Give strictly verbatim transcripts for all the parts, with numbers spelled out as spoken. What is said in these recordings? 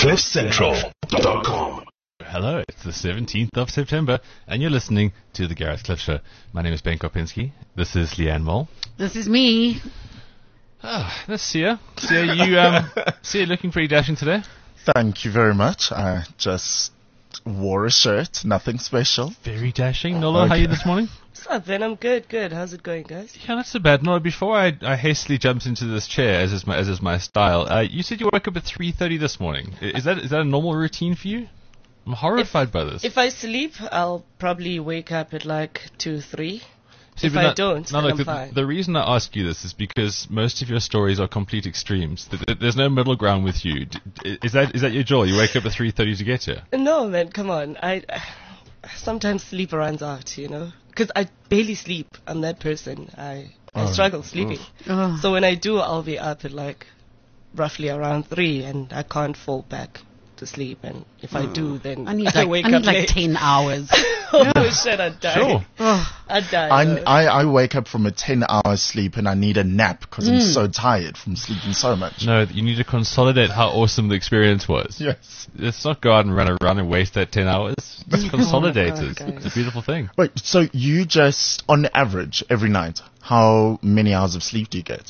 cliff central dot com. Hello, it's the seventeenth of September, and you're listening to the Gareth Cliff Show. My name is Ben Kopinski. This is Leanne Moll. This is me. Ah, that's Sia. Sia, you, um, Sia looking pretty dashing today. Thank you very much. I just wore a shirt, nothing special. Very dashing. Nolo, okay. How are you this morning? What's up, Ben? I'm good, good. How's it going, guys? Yeah, not so bad. Nolo, before I, I hastily jumped into this chair, as is my, as is my style, uh, you said you woke up at three thirty this morning. Is that is that a normal routine for you? I'm horrified if, by this. If I sleep, I'll probably wake up at like two, three. See, if I that, don't, no, then look, I'm the, fine. The reason I ask you this is because most of your stories are complete extremes. There's no middle ground with you. Is that is that your joy? You wake up at three thirty to get here? No, man, come on. I sometimes sleep runs out, you know, because I barely sleep. I'm that person. I I Oh, struggle sleeping. Oh. So when I do, I'll be up at like roughly around three, and I can't fall back to sleep. And if I do, then I need I like, wake I need up like late. ten hours. Oh shit, I die. Sure. Oh. I die. I, though. I, I wake up from a ten hour sleep and I need a nap because I'm so tired from sleeping so much. No, you need to consolidate how awesome the experience was. Yes. Let's not go out and run around and waste that ten hours. Let's consolidate God, it. guys. It's a beautiful thing. Wait, so you just, on average, every night, how many hours of sleep do you get?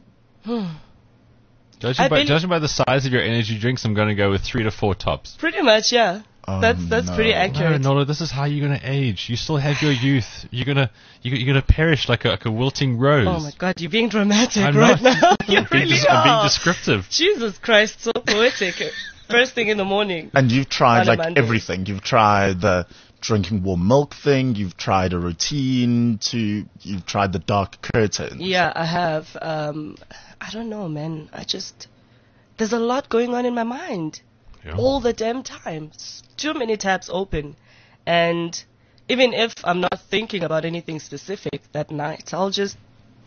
Judging I by, been- judging by the size of your energy drinks, I'm going to go with three to four tops. Pretty much, yeah. Oh, that's that's no. pretty No, accurate. Nolo, this is how you're going to age. You still have your youth. You're going to you're, you're going to perish like a, like a wilting rose. Oh my God, you're being dramatic I'm right not. now. You I'm being, really des- I'm being are. descriptive. Jesus Christ, so poetic. First thing in the morning. And you've tried On a like Monday. everything. You've tried the drinking warm milk thing. You've tried a routine to, you've tried the dark curtains. Yeah, I have. Um, I don't know, man. I just there's a lot going on in my mind Yeah. all the damn time. S- Too many tabs open, and even if I'm not thinking about anything specific that night, I'll just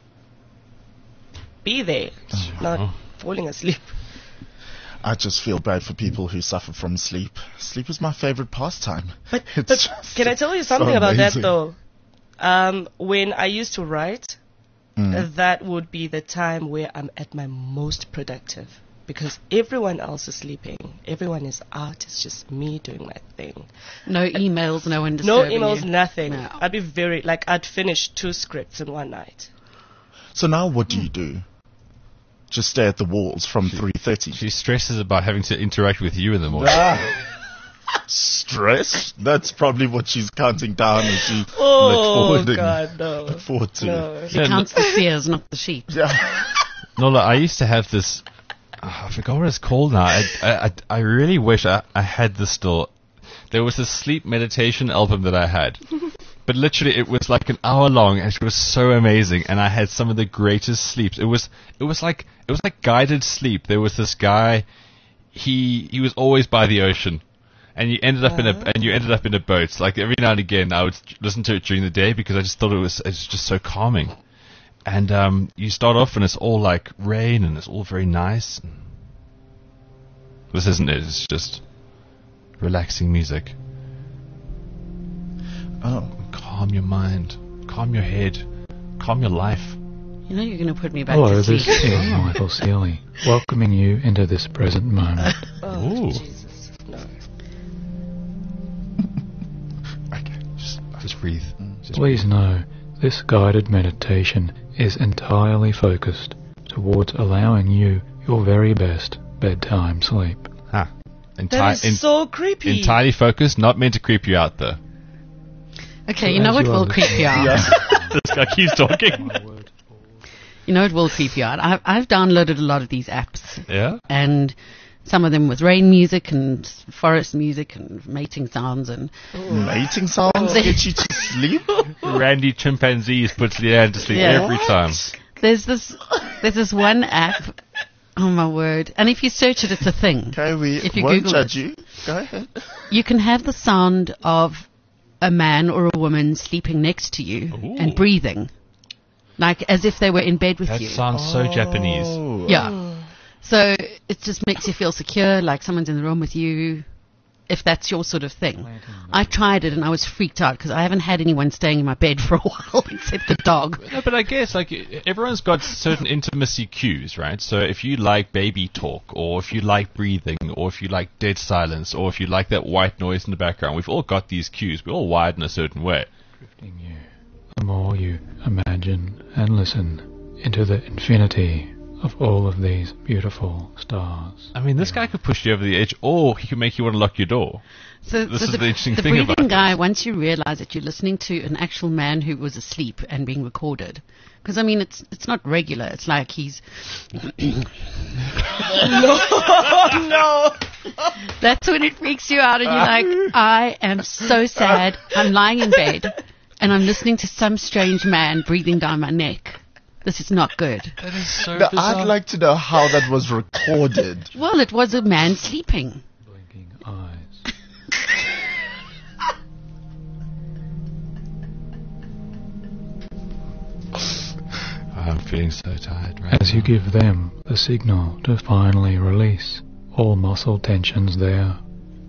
be there, not falling asleep. I just feel bad for people who suffer from sleep. Sleep is my favorite pastime. But, It's but just can I tell you something so about amazing. that though? Um, when I used to write, Mm. uh, that would be the time where I'm at my most productive because everyone else is sleeping, everyone is out. It's just me doing my thing. No emails, no one No disturbing emails, you. nothing. No. I'd be very like I'd finish two scripts in one night. So now what do you do? Just stare at the walls from three thirty. She stresses about having to interact with you in the morning. Stress? That's probably what she's counting down as she look Oh forward and God, no, look forward to. no. He counts the seers, not the sheep. Yeah. Nola, I used to have this. Oh, I forgot what it's called now. I, I, I, I really wish I, I had this still. There was this sleep meditation album that I had. But literally, it was like an hour long, and it was so amazing. And I had some of the greatest sleeps. It was, it was like, it was like guided sleep. There was this guy. He, he was always by the ocean, and you ended up in a, and you ended up in a boat. Like every now and again, I would listen to it during the day because I just thought it was, it's just so calming. And um, you start off, and it's all like rain, and it's all very nice. This isn't it. It's just relaxing music. Oh. Calm your mind, calm your head, calm your life. You know you're going to put me back Hello, to this sleep. is Michael Seeley, welcoming you into this present moment. Oh Ooh. Jesus, no. Okay. Just, just breathe. Just Please know, this guided meditation is entirely focused towards allowing you your very best bedtime sleep. Ah, That enti- is en- so creepy. entirely focused, not meant to creep you out though. Okay, you know As what you will understand. creep you out? This guy keeps talking. You know it will creep you out. I've, I've downloaded a lot of these apps, Yeah. and some of them with rain music and forest music and mating sounds and Mating sounds get you to sleep? Randy chimpanzees puts Leanne to sleep Yeah. every time. there's this there's this one app. Oh my word! And if you search it, it's a thing. Okay, we If you won't Google judge it. you. Go ahead. You can have the sound of a man or a woman sleeping next to you Ooh. and breathing, like as if they were in bed with That you. sounds so Japanese. Oh. Yeah. So it just makes you feel secure, like someone's in the room with you. if that's your sort of thing. I tried it and I was freaked out because I haven't had anyone staying in my bed for a while except the dog. No, but I guess like everyone's got certain intimacy cues, right? So if you like baby talk, or if you like breathing, or if you like dead silence, or if you like that white noise in the background, we've all got these cues. We're all wired in a certain way. Drifting you, the more you imagine and listen into the infinity of all of these beautiful stars. I mean, this guy could push you over the edge, or he could make you want to lock your door. So, This so is the, the interesting the thing breathing about it. guy, once you realize that you're listening to an actual man who was asleep and being recorded, because I mean, it's it's not regular. It's like he's. no. That's when it freaks you out, and you're like, I am so sad. I'm lying in bed, and I'm listening to some strange man breathing down my neck. This is not good. That is so Now, I'd like to know how that was recorded. Well, it was a man sleeping. Blinking eyes. I'm feeling so tired right As you now. give them the signal to finally release all muscle tensions there,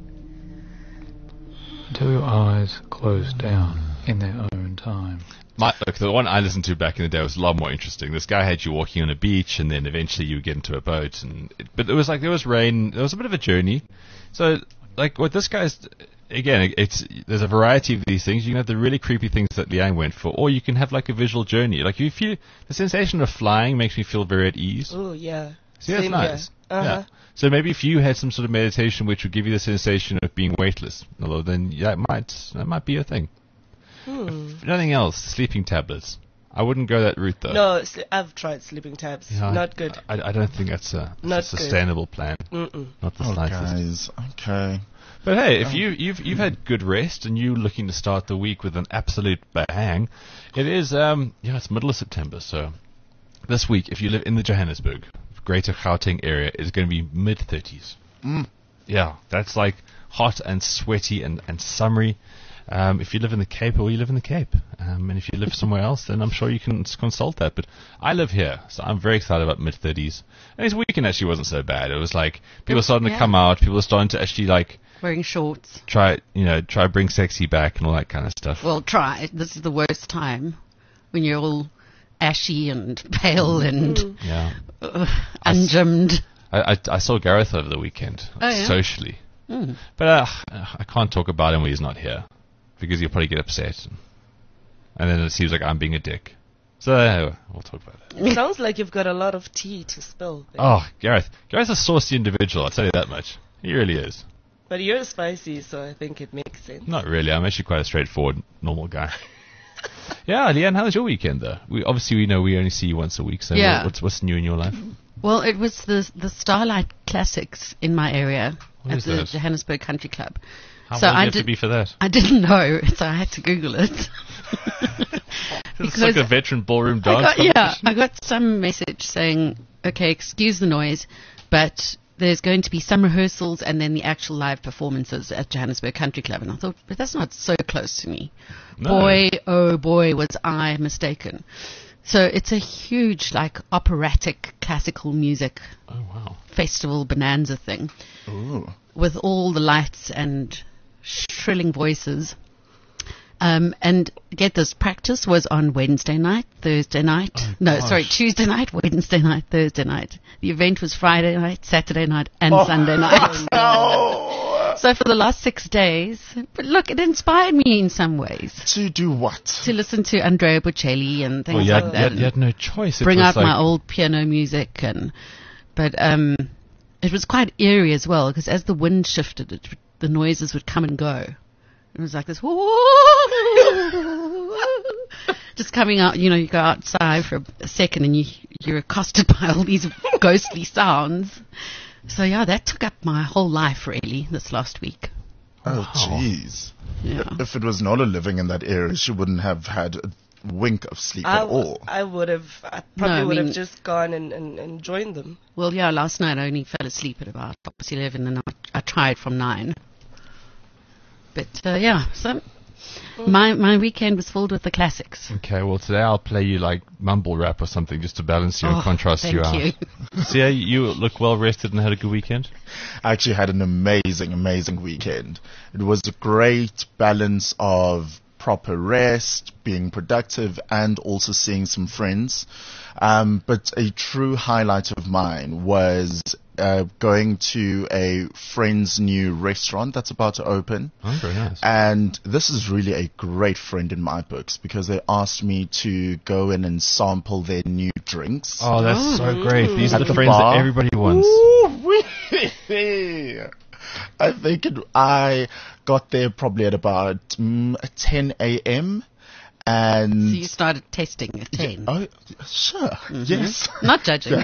until your eyes close down in their own time. My, look, the one I listened to back in the day was a lot more interesting. This guy had you walking on a beach, and then eventually you would get into a boat. And it, but it was like there was rain. There was a bit of a journey. So, like what this guy's again, it's there's a variety of these things. You can have the really creepy things that Liang went for, or you can have like a visual journey. Like you feel the sensation of flying makes me feel very at ease. Oh, yeah. See, that's Same nice. here. Uh-huh. Yeah. So maybe if you had some sort of meditation which would give you the sensation of being weightless, although then yeah, it might that might be a thing. Hmm. If nothing else, sleeping tablets. I wouldn't go that route though. No, sli- I've tried sleeping tabs. Yeah, Not good. I, I don't think that's a, Not a sustainable plan. Mm-mm. Not the Oh, slightest. guys. Okay. But hey, if you you've you've had good rest and you're looking to start the week with an absolute bang, it is um yeah it's middle of September, so this week if you live in the Johannesburg Greater Gauteng area is going to be mid thirties. Mm. Yeah, that's like hot and sweaty and and summery. Um, if you live in the Cape, well, you live in the Cape. Um, and if you live somewhere else, then I'm sure you can s- consult that. But I live here, so I'm very excited about mid thirties. And this weekend actually wasn't so bad. It was like people were starting to Yeah. come out. People were starting to actually like Wearing shorts. try, you know, try bring sexy back and all that kind of stuff. Well, try. This is the worst time when you're all ashy and pale and yeah. uh, ungymmed. I, I, I saw Gareth over the weekend, Oh, yeah? socially. Mm. But uh, I can't talk about him when he's not here. Because he'll probably get upset. And then it seems like I'm being a dick. So uh, we'll talk about that. It sounds like you've got a lot of tea to spill. there. Oh, Gareth. Gareth's a saucy individual, I'll tell you that much. He really is. But you're spicy, so I think it makes sense. Not really. I'm actually quite a straightforward, normal guy. Yeah, Leanne, how was your weekend, though? We Obviously, we know we only see you once a week, so Yeah. what's, what's new in your life? Well, it was the the Starlight Classics in my area What at is the that? Johannesburg Country Club. How So old do I you have did- to be for that? I didn't know, so I had to Google it. It's like a veteran ballroom I dance got, yeah, competition. I got some message saying, okay, excuse the noise, but there's going to be some rehearsals and then the actual live performances at Johannesburg Country Club. And I thought, but that's not so close to me. No. Boy, oh boy, was I mistaken. So it's a huge, like, operatic classical music Oh, wow. festival bonanza thing Ooh. with all the lights and shrilling voices. Um, and get this, practice was on Wednesday night, Thursday night. Oh, no, gosh. sorry, Tuesday night, Wednesday night, Thursday night. The event was Friday night, Saturday night, and Oh. Sunday night. No. So for the last six days, but look, it inspired me in some ways To do what? to listen to Andrea Bocelli and things Well, you like had, that. you had, and you had no choice. It bring was out like, my old piano music, and but um, it was quite eerie as well because as the wind shifted, it, the noises would come and go. It was like this, just coming out. You know, you go outside for a second and you you're accosted by all these ghostly sounds. So yeah, that took up my whole life really this last week. Oh, Wow. jeez. Yeah. If it was Nola living in that area, she wouldn't have had a wink of sleep I, at all. I would have, I probably I would mean- have just gone and, and, and joined them. Well, yeah, last night I only fell asleep at about eleven, and I, I tried from nine. But uh, yeah, so My my weekend was filled with the classics. Okay, well today I'll play you like mumble rap or something just to balance you and Oh, contrast thank you out. you. Sia, you look well rested and had a good weekend. I actually had an amazing, amazing weekend. It was a great balance of proper rest, being productive, and also seeing some friends. Um, but a true highlight of mine was uh, going to a friend's new restaurant that's about to open. Oh, very nice. And this is really a great friend in my books because they asked me to go in and sample their new drinks. Oh, that's so great. These are At the the friends bar. that everybody wants. Ooh-wee. I think it, I got there probably at about mm, ten a.m. and So you started testing at ten. oh, sure, yes. Not judging.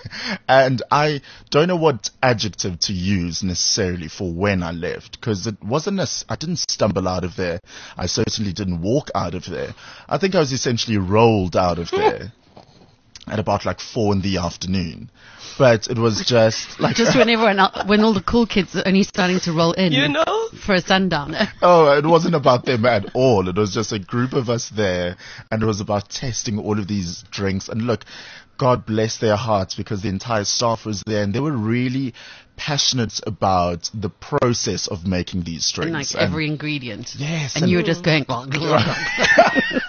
And I don't know what adjective to use necessarily for when I left, because it wasn't a, I didn't stumble out of there. I certainly didn't walk out of there. I think I was essentially rolled out of there at about like four in the afternoon. But it was just like Just when everyone, el- when all the cool kids are only starting to roll in You know? for a sundowner. oh, it wasn't about them at all. It was just a group of us there, and it was about testing all of these drinks. And look, God bless their hearts, because the entire staff was there, and they were really passionate about the process of making these And drinks. like every ingredient. Yes, And and- you were just going, glug, glug, glug.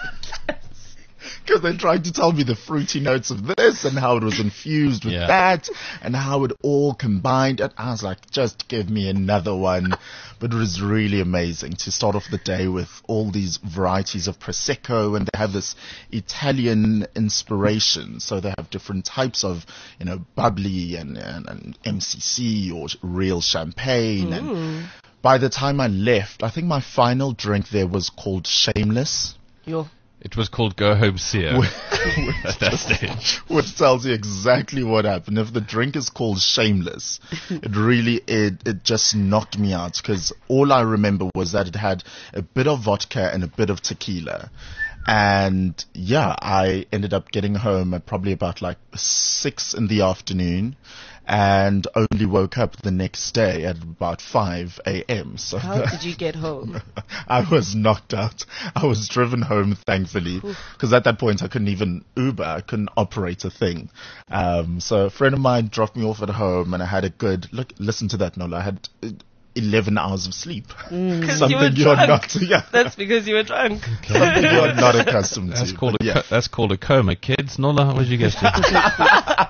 because they tried to tell me the fruity notes of this and how it was infused with Yeah. that and how it all combined. And I was like, just give me another one. But it was really amazing to start off the day with all these varieties of Prosecco, and they have this Italian inspiration. So they have different types of, you know, bubbly and, and, and M C C or real champagne. And by the time I left, I think my final drink there was called Shameless. Yo. It was called Go Home Sia at that stage. Which tells you exactly what happened. If the drink is called Shameless, it really, it, it just knocked me out, because all I remember was that it had a bit of vodka and a bit of tequila. And yeah, I ended up getting home at probably about like six in the afternoon, and only woke up the next day at about five a.m. So How did you get home? I was knocked out. I was driven home, thankfully, because at that point I couldn't even Uber. I couldn't operate a thing. Um, so a friend of mine dropped me off at home, and I had a good look. Listen to that, Nola. I had uh, eleven hours of sleep. Because Something you were you're drunk. not. Yeah, That's because you were drunk. something you're not accustomed That's to. called but a yeah. co- that's called a coma, kids. Nola, what did you get to?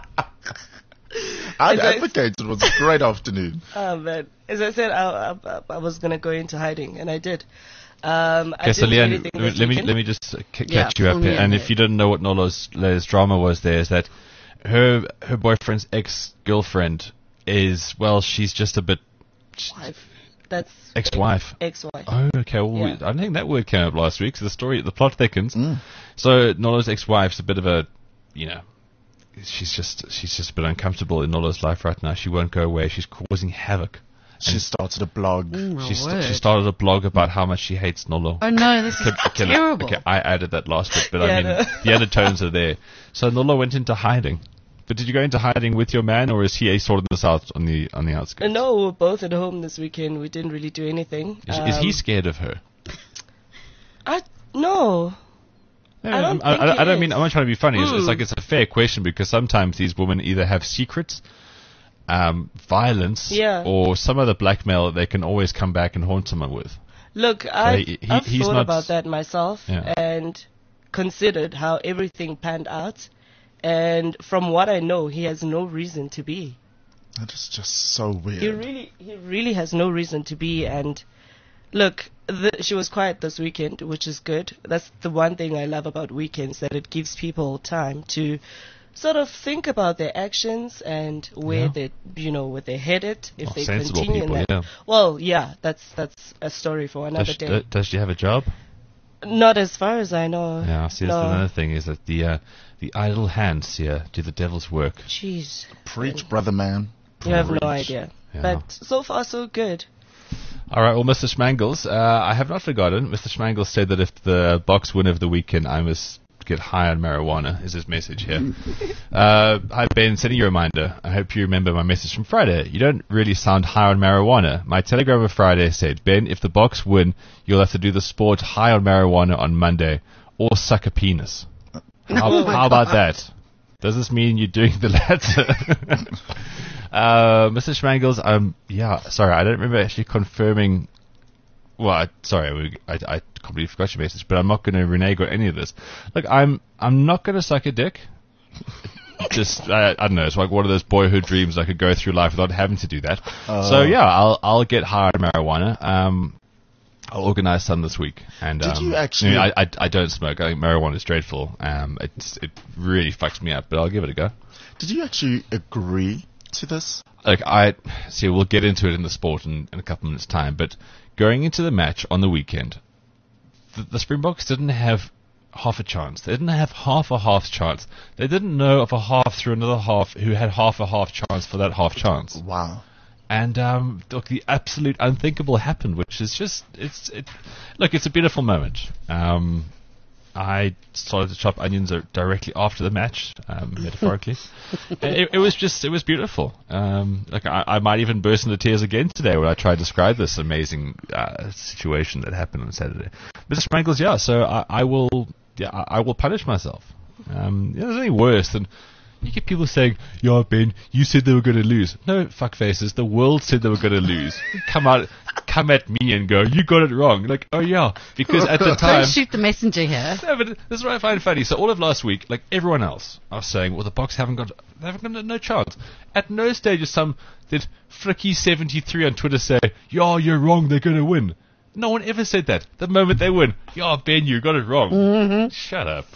I'd As I- advocate. It was a great afternoon. Oh, man. As I said, I, I, I was going to go into hiding, and I did. Um, I Okay, so didn't do Leanne, anything let this me weekend. let me just uh, c- Yeah, catch you up fill me here. in And there. if you didn't know what Nola's Nola's drama was, there is that her her boyfriend's ex girlfriend is, well, she's just a bit Wife. That's ex-wife. ex-wife. Oh, okay. Well, we- Yeah. I think that word came up last week. So the story, the plot thickens. Mm. So Nola's ex-wife's a bit of a, you know, she's just she's just a bit uncomfortable in Nola's life right now. She won't go away. She's causing havoc. She started a blog. Oh, my She, st- word. she started a blog about how much she hates Nolo. Oh no, this is Okay, okay, look, terrible. okay, I added that last bit, but Yeah, I mean, no. the undertones are there. So Nolo went into hiding. But did you go into hiding with your man, or is he sorting this out on the on the outskirts? Uh, no, we were both at home this weekend. We didn't really do anything. Is, is he Um, scared of her? I, no. I don't I, think I, he I don't is. mean I'm not trying to be funny. It's, it's Hmm. like it's a fair question, because sometimes these women either have secrets, um, violence, Yeah. or some other blackmail that they can always come back and haunt someone with. Look, I, he- he- I've he's thought not- about that myself Yeah. and considered how everything panned out. And from what I know, he has no reason to be. That is just so weird. He really, he really has no reason to be. And look, the, she was quiet this weekend, which is good. That's the one thing I love about weekends, that it gives people time to sort of think about their actions and where Yeah. they, you know, where they're headed. If Oh, they sensible continue people, in that. yeah. Well, yeah, that's that's a story for another Does, day. uh, does she have a job? Not as far as I know. Yeah, see, that's No. another thing, is that the uh, the idle hands here do the devil's work. Jeez. Preach, brother man. You have no Preach. idea. Yeah. But so far, so good. All right, well, Mister Schmangles, uh, I have not forgotten. Mister Schmangles said that if the box win of the weekend, I must get high on marijuana, is his message here. uh, hi, Ben, sending you a reminder. I hope you remember my message from Friday. You don't really sound high on marijuana. My telegram of Friday said, Ben, if the Boks win, you'll have to do the sport high on marijuana on Monday, or suck a penis. How, Oh my how about God. that? Does this mean you're doing the latter? uh, Mister Schmangles, um, yeah, sorry, I don't remember actually confirming. Well, I, sorry, we- I, I completely forgot your message, but I'm not going to renege on any of this. Look, I'm I'm not going to suck a dick. Just I, I don't know. It's like one of those boyhood dreams I could go through life without having to do that. Oh. So yeah, I'll I'll get high on marijuana. Um, I'll organise some this week. And Did um, you actually- I, I I don't smoke. I think marijuana is dreadful. Um, it's it really fucks me up, but I'll give it a go. Did you actually agree to this? Like I see, we'll get into it in the sport in, in a couple minutes' time. But going into the match on the weekend, the, the Springboks didn't have half a chance. They didn't have half a half chance. They didn't know of a half through another half who had half a half chance for that half chance. Wow. And um, look, the absolute unthinkable happened, which is just it's it. Look, it's a beautiful moment. Um, I started to chop onions uh, directly after the match, um, metaphorically. it, it was just, it was beautiful. Um, like I, I might even burst into tears again today when I try to describe this amazing uh, situation that happened on Saturday. Mister Sprankles, yeah. So I, I will, yeah, I, I will punish myself. Um, yeah, there's anything worse than. You get people saying, "Yeah, Ben, you said they were going to lose." No, fuckfaces. The world said they were going to lose. Come out, come at me and go, "You got it wrong." Like, oh yeah, because at the time. Don't shoot the messenger here. No, but this is what I find funny. So all of last week, like everyone else, I was saying, well, the Boks haven't got, they haven't got no chance. At no stage is some did Flicky seventy-three on Twitter say, "Yeah, you're wrong. They're going to win." No one ever said that. The moment they win, "Yeah, Ben, you got it wrong." Mm-hmm. Shut up.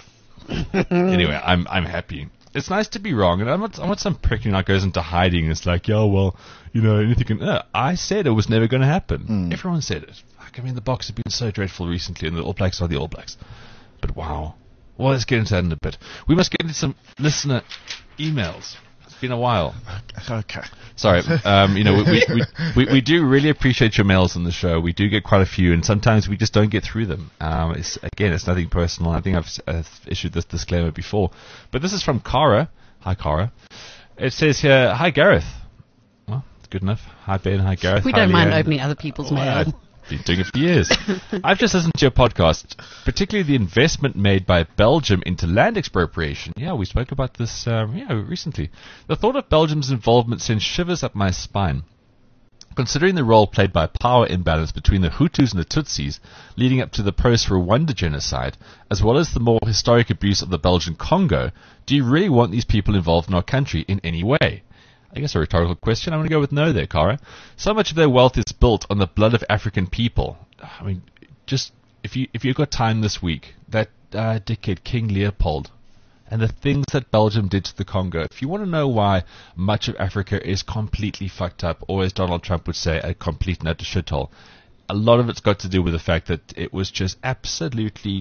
Anyway, I'm I'm happy. It's nice to be wrong, and I'm not, I'm not some prick who now goes into hiding. And it's like, yeah, well, you know, anything can. Uh, I said it was never going to happen. Mm. Everyone said it. Fuck, I mean, the Boks have been so dreadful recently, and the All Blacks are the All Blacks. But wow. Well, let's get into that in a bit. We must get into some listener emails. It's been a while. Okay. Sorry. Um, you know, we we, we, we we do really appreciate your mails on the show. We do get quite a few, and sometimes we just don't get through them. Um, it's again, it's nothing personal. I think I've uh, issued this disclaimer before, but this is from Cara. Hi, Cara. It says here, "Hi, Gareth." Well, it's good enough. Hi, Ben. Hi, Gareth. We Hi, don't mind Leanne. opening other people's Well, mail. I've been doing it for years. I've just listened to your podcast, particularly the investment made by Belgium into land expropriation. Yeah, we spoke about this um, yeah, recently. The thought of Belgium's involvement sends shivers up my spine. Considering the role played by power imbalance between the Hutus and the Tutsis, leading up to the post-Rwanda genocide, as well as the more historic abuse of the Belgian Congo, do you really want these people involved in our country in any way? I guess a rhetorical question. I'm going to go with no there, Cara. So much of their wealth is built on the blood of African people. I mean, just if you if you've got time this week, that uh, dickhead King Leopold, and the things that Belgium did to the Congo. If you want to know why much of Africa is completely fucked up, or as Donald Trump would say, a complete nut to shithole, a lot of it's got to do with the fact that it was just absolutely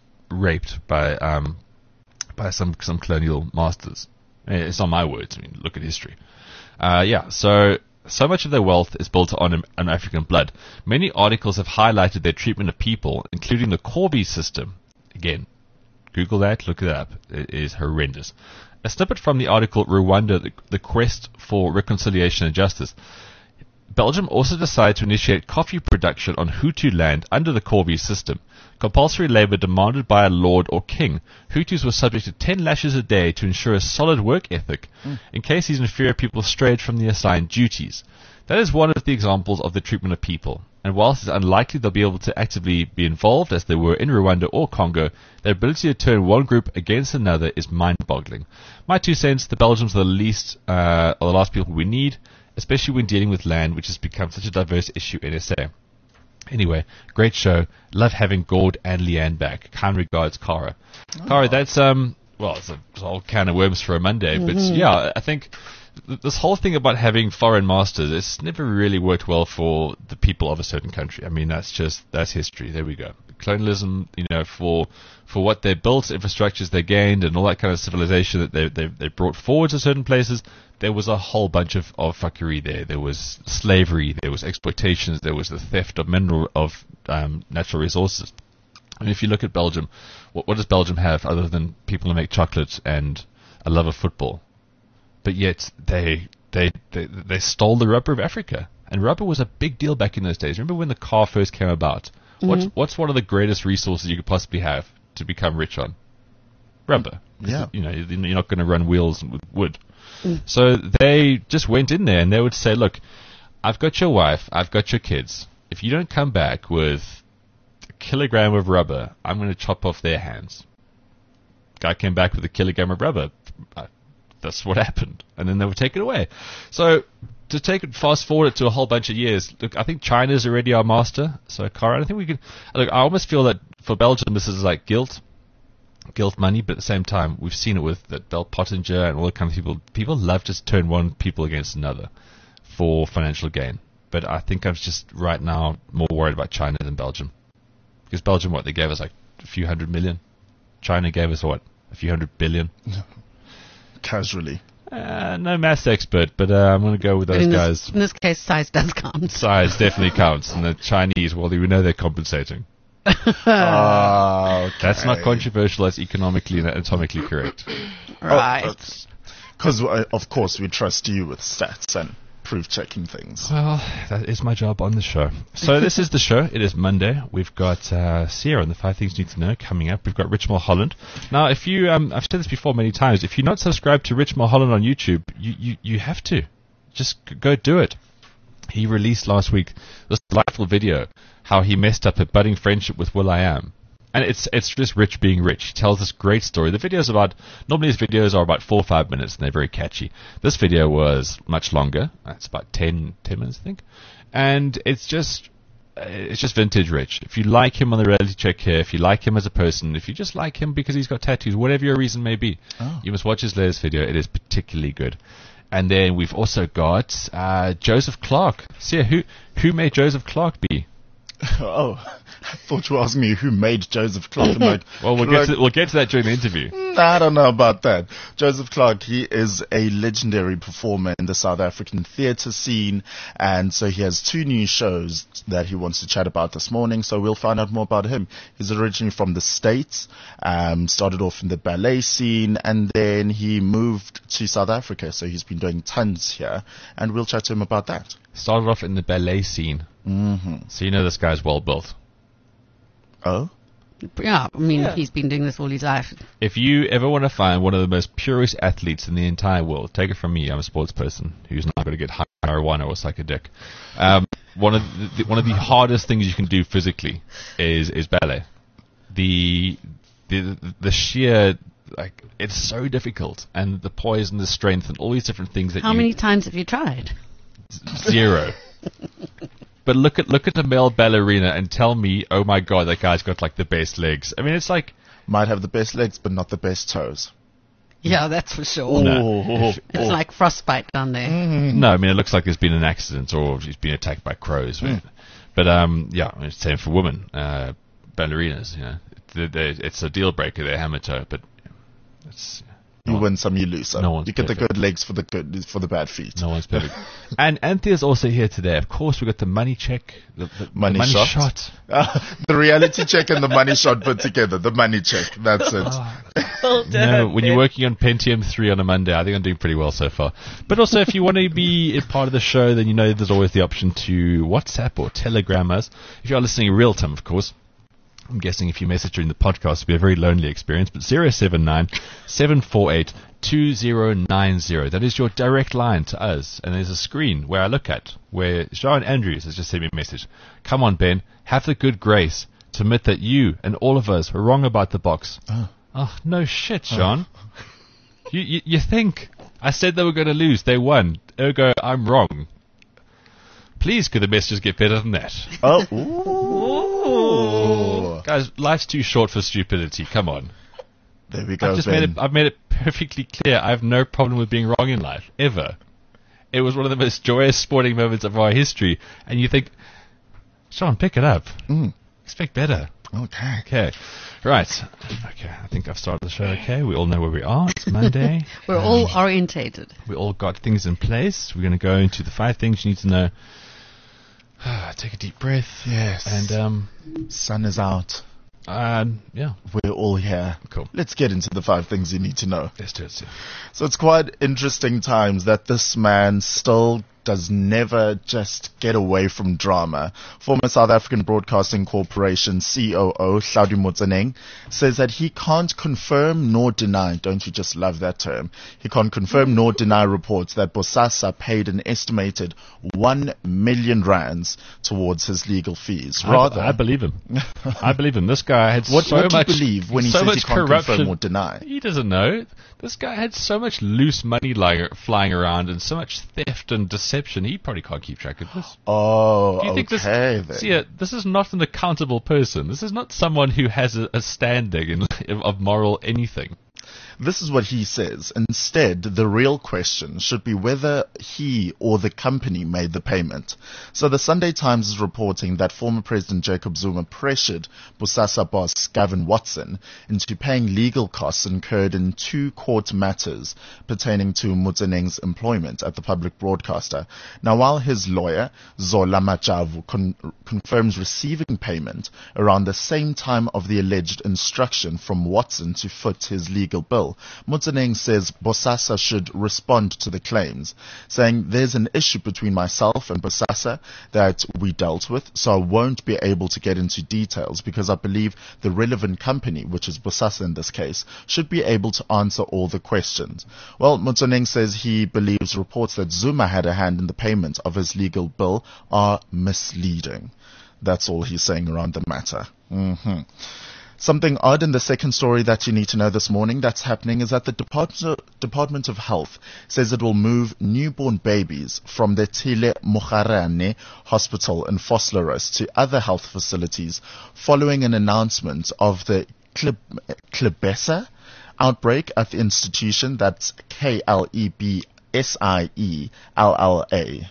raped by um by some some colonial masters. It's not my words. I mean, look at history. Uh, yeah, so so much of their wealth is built on, on African blood. Many articles have highlighted their treatment of people, including the Corby system. Again, Google that, look it up. It is horrendous. A snippet from the article, Rwanda, the, the Quest for Reconciliation and Justice. Belgium also decided to initiate coffee production on Hutu land under the Corby system. Compulsory labor demanded by a lord or king. Hutus were subject to ten lashes a day to ensure a solid work ethic, mm. in case these inferior people strayed from the assigned duties. That is one of the examples of the treatment of people. And whilst it's unlikely they'll be able to actively be involved as they were in Rwanda or Congo, their ability to turn one group against another is mind-boggling. My two cents, the Belgians are the least, uh, are the last people we need, especially when dealing with land, which has become such a diverse issue in S A. Anyway, great show. Love having Gord and Leanne back. Kind regards, Cara. Oh. Cara, that's, um, well, it's a, it's a whole can of worms for a Monday, mm-hmm. but yeah, I think th- this whole thing about having foreign masters, it's never really worked well for the people of a certain country. I mean, that's just, that's history. There we go. Colonialism, you know, for for what they built, infrastructures they gained, and all that kind of civilization that they they, they brought forward to certain places, there was a whole bunch of, of fuckery there. There was slavery, there was exploitations, there was the theft of mineral, of um, natural resources. And if you look at Belgium, what, what does Belgium have other than people who make chocolate and a love of football? But yet they they they, they stole the rubber of Africa, and rubber was a big deal back in those days. Remember when the car first came about? Mm-hmm. What's what's one of the greatest resources you could possibly have to become rich on? Rubber. Yeah. You know, you're not going to run wheels with wood. Mm. So they just went in there and they would say, look, I've got your wife, I've got your kids. If you don't come back with a kilogram of rubber, I'm going to chop off their hands. Guy came back with a kilogram of rubber. Uh, that's what happened. And then they would take it away. So to take it, fast forward it to a whole bunch of years, look, I think China's already our master. So, Cara, I think we could, look, I almost feel that for Belgium, this is like guilt. Guilt money, but at the same time, we've seen it with that Bell Pottinger and all the kind of people. People love to turn one people against another for financial gain. But I think I'm just right now more worried about China than Belgium. Because Belgium, what, they gave us like a few hundred million. China gave us what, a few hundred billion. Casually. Uh, no maths expert, but uh, I'm going to go with those in guys. This, in this case, size does count. Size definitely counts, and the Chinese, well, we know they're compensating. Uh, okay. That's not controversial. That's economically and anatomically correct. Right. Because, uh, of course, we trust you with stats and proof-checking things. Well, that is my job on the show. So this is the show. It is Monday. We've got uh, Sierra and the Five Things You Need to Know coming up. We've got Rich Mulholland. Now, if you, um, I've said this before many times, if you're not subscribed to Rich Mulholland on YouTube, you, you, you have to. Just g- go do it. He released last week this delightful video how he messed up a budding friendship with will.i.am. And it's it's just Rich being Rich. He tells this great story. The video's about, normally his videos are about four or five minutes and they're very catchy. This video was much longer. It's about ten, ten minutes, I think. And it's just, it's just vintage Rich. If you like him on the reality check here, if you like him as a person, if you just like him because he's got tattoos, whatever your reason may be, oh. you must watch his latest video. It is particularly good. And then we've also got uh, Joseph Clark. See, who who made Joseph Clark be? Oh, I thought you were asking me who made Joseph Clark. Like, well, we'll like, get to we'll get to that during the interview. I don't know about that. Joseph Clark, he is a legendary performer in the South African theatre scene, and so he has two new shows that he wants to chat about this morning. So we'll find out more about him. He's originally from the States, um, started off in the ballet scene, and then he moved to South Africa. So he's been doing tons here, and we'll chat to him about that. Started off in the ballet scene. Mm-hmm. So you know this guy's well built. Oh? Yeah, I mean, Yeah. he's been doing this all his life. If you ever want to find one of the most purest athletes in the entire world, take it from me. I'm a sports person who's not going to get high marijuana or suck a dick. Um, one of the, one of the hardest things you can do physically is is ballet. The the the sheer, like, it's so difficult, and the poise and the strength and all these different things that How you many times have you tried? zero. But look at look at a male ballerina and tell me, oh my god, that guy's got like the best legs. I mean, it's like, Might have the best legs, but not the best toes. Yeah, that's for sure. no. Oh, It's like frostbite down there. No, I mean, it looks like there's been an accident or he's been attacked by crows. Right? But, um, yeah, it's the same for women, uh, ballerinas, you know. They, they, it's a deal breaker, they're hammer toe, but it's... You no win some, you lose some. no one's you get perfect. the good legs for the good for the bad feet. No one's perfect. And Anthea's also here today. Of course, we've got the money check. The, the Money the money shot. shot. Uh, the reality check and the money shot put together. The money check. That's it. Well No, done, when you're Ben. working on Pentium three on a Monday, I think I'm doing pretty well so far. But also, if you want to be a part of the show, then you know there's always the option to WhatsApp or Telegram us. If you are listening real time, of course. I'm guessing if you message during the podcast, it'll be a very lonely experience. But zero seven nine, seven four eight, two zero nine zero. That is your direct line to us. And there's a screen where I look at, where Sean Andrews has just sent me a message. Come on, Ben, have the good grace to admit that you and all of us were wrong about the box. Oh. Oh, no shit, Sean. You, you you think I said they were going to lose? They won. Ergo, I'm wrong. Please, could the messages get better than that? Oh, ooh. Guys, life's too short for stupidity. Come on. There we go, I've just Ben. made it. I've made it perfectly clear. I have no problem with being wrong in life ever. It was one of the most joyous sporting moments of our history, and you think, Sean, pick it up. Mm. Expect better. Okay. Okay, right. Okay, I think I've started the show. Okay, we all know where we are. It's Monday. We're all orientated. We all got things in place. We're going to go into the five things you need to know. Take a deep breath. Yes. And um, Sun is out. Um, yeah. We're all here. Cool. Let's get into the five things you need to know. Let's do it. Sue. So it's quite interesting times that this man still does never just get away from drama. Former South African Broadcasting Corporation C O O Hlaudi Motsoeneng says that he can't confirm nor deny, don't you just love that term, he can't confirm nor deny reports that Bosasa paid an estimated one million rands towards his legal fees. Rather, I, I believe him. I believe him. This guy had what, so what do much you believe when he so says much he can't corruption. confirm or deny? He doesn't know. This guy had so much loose money lying, flying around and so much theft and deception. He probably can't keep track of this. Oh, Do you think okay this, then. see, uh, this is not an accountable person. This is not someone who has a, a standing in, of moral anything. This is what he says. Instead, the real question should be whether he or the company made the payment. So the Sunday Times is reporting that former President Jacob Zuma pressured Bosasa boss Gavin Watson into paying legal costs incurred in two court matters pertaining to Motsoeneng's employment at the public broadcaster. Now, while his lawyer, Zola Majavu, con- confirms receiving payment around the same time of the alleged instruction from Watson to foot his legal bill, Motsoeneng says Bosasa should respond to the claims, saying there's an issue between myself and Bosasa that we dealt with, so I won't be able to get into details because I believe the relevant company, which is Bosasa in this case, should be able to answer all the questions. Well, Motsoeneng says he believes reports that Zuma had a hand in the payment of his legal bill are misleading. That's all he's saying around the matter. Mm-hmm. Something odd in the second story that you need to know this morning that's happening is that the Department Department of Health says it will move newborn babies from the Tile Mokharane Hospital in Vosloorus to other health facilities following an announcement of the Klebsiella outbreak at the institution. That's K L E B S I E L L A.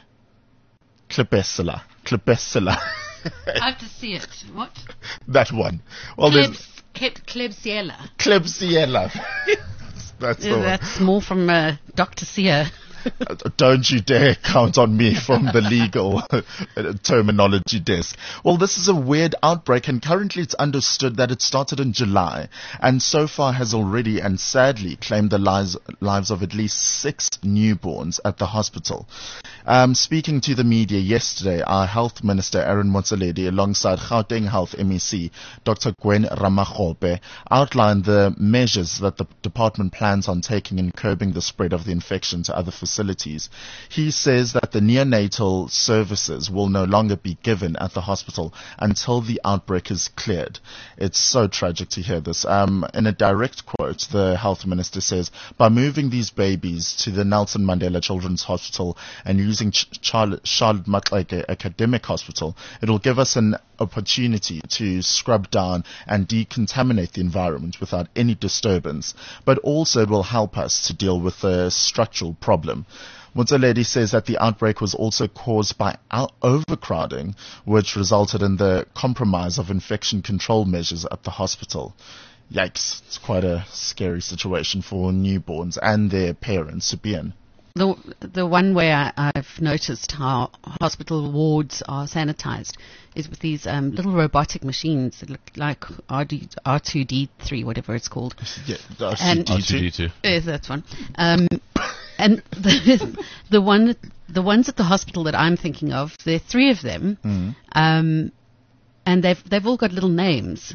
Klebsiella. Klebsiella. I have to see it. What? That one. Well, there's Klebs, Klebsiella. Klebsiella. That's the Yeah, one. that's more from uh, Doctor Sear. Don't you dare count on me from the legal terminology desk. Well, this is a weird outbreak, and currently it's understood that it started in July and so far has already and sadly claimed the lives, lives of at least six newborns at the hospital. Um, speaking to the media yesterday, our Health Minister Aaron Motsoaledi alongside Gauteng Health M E C Doctor Gwen Ramakgope outlined the measures that the department plans on taking in curbing the spread of the infection to other facilities. Facilities. He says that the neonatal services will no longer be given at the hospital until the outbreak is cleared. It's so tragic to hear this. Um, in a direct quote, the health minister says, by moving these babies to the Nelson Mandela Children's Hospital and using Ch- Charlotte, Charlotte Maxeke Academic Hospital, it will give us an opportunity to scrub down and decontaminate the environment without any disturbance, but also it will help us to deal with the structural problem. Motsoaledi says that the outbreak was also caused by out- overcrowding, which resulted in the compromise of infection control measures at the hospital. Yikes, it's quite a scary situation for newborns and their parents to be in. The the one way I, I've noticed how hospital wards are sanitized is with these um, little robotic machines that look like R two D three, whatever it's called. Yeah, And- R two D two. Yes, that's one. Um, and the, the one, the ones at the hospital that I'm thinking of, there are three of them, Mm. um, and they've they've all got little names.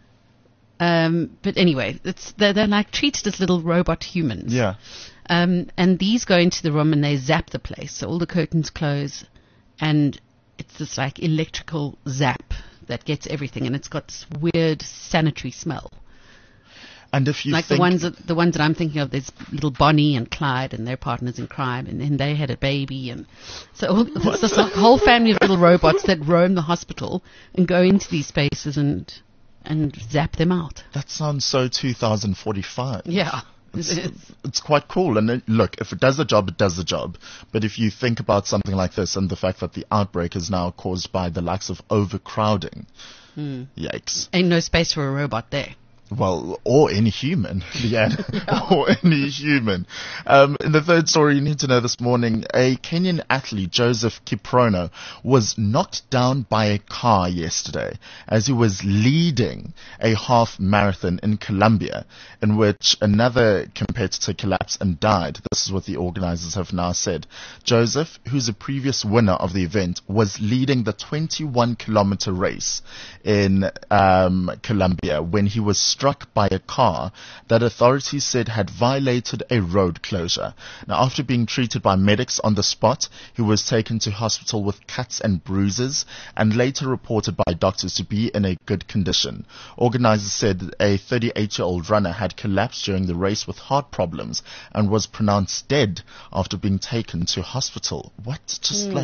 Um, but anyway, it's they're, they're like treated as little robot humans. Yeah. Um, and these go into the room and they zap the place. So all the curtains close, and it's this like electrical zap that gets everything, and it's got this weird sanitary smell. And if you like think the ones that, the ones that I'm thinking of, there's little Bonnie and Clyde and their partners in crime, and then they had a baby, and so all, it's this like whole family of little robots that roam the hospital and go into these spaces and and zap them out. that sounds so two thousand forty-five. Yeah. It's, it's quite cool. And it, look, if it does the job, it does the job. But if you think about something like this and the fact that the outbreak is now caused by the likes of overcrowding, Hmm. yikes. Ain't no space for a robot there. Well, or any human, Leanne, or any human. Um, in the third story you need to know this morning, a Kenyan athlete, Joseph Kiprono, was knocked down by a car yesterday as he was leading a half marathon in Colombia, in which another competitor collapsed and died. This is what the organizers have now said. Joseph, who's a previous winner of the event, was leading the twenty-one kilometer race in um, Colombia when he was struck by a car that authorities said had violated a road closure. Now, after being treated by medics on the spot, he was taken to hospital with cuts and bruises and later reported by doctors to be in a good condition. Organizers said a thirty-eight-year-old runner had collapsed during the race with heart problems and was pronounced dead after being taken to hospital. What? Just like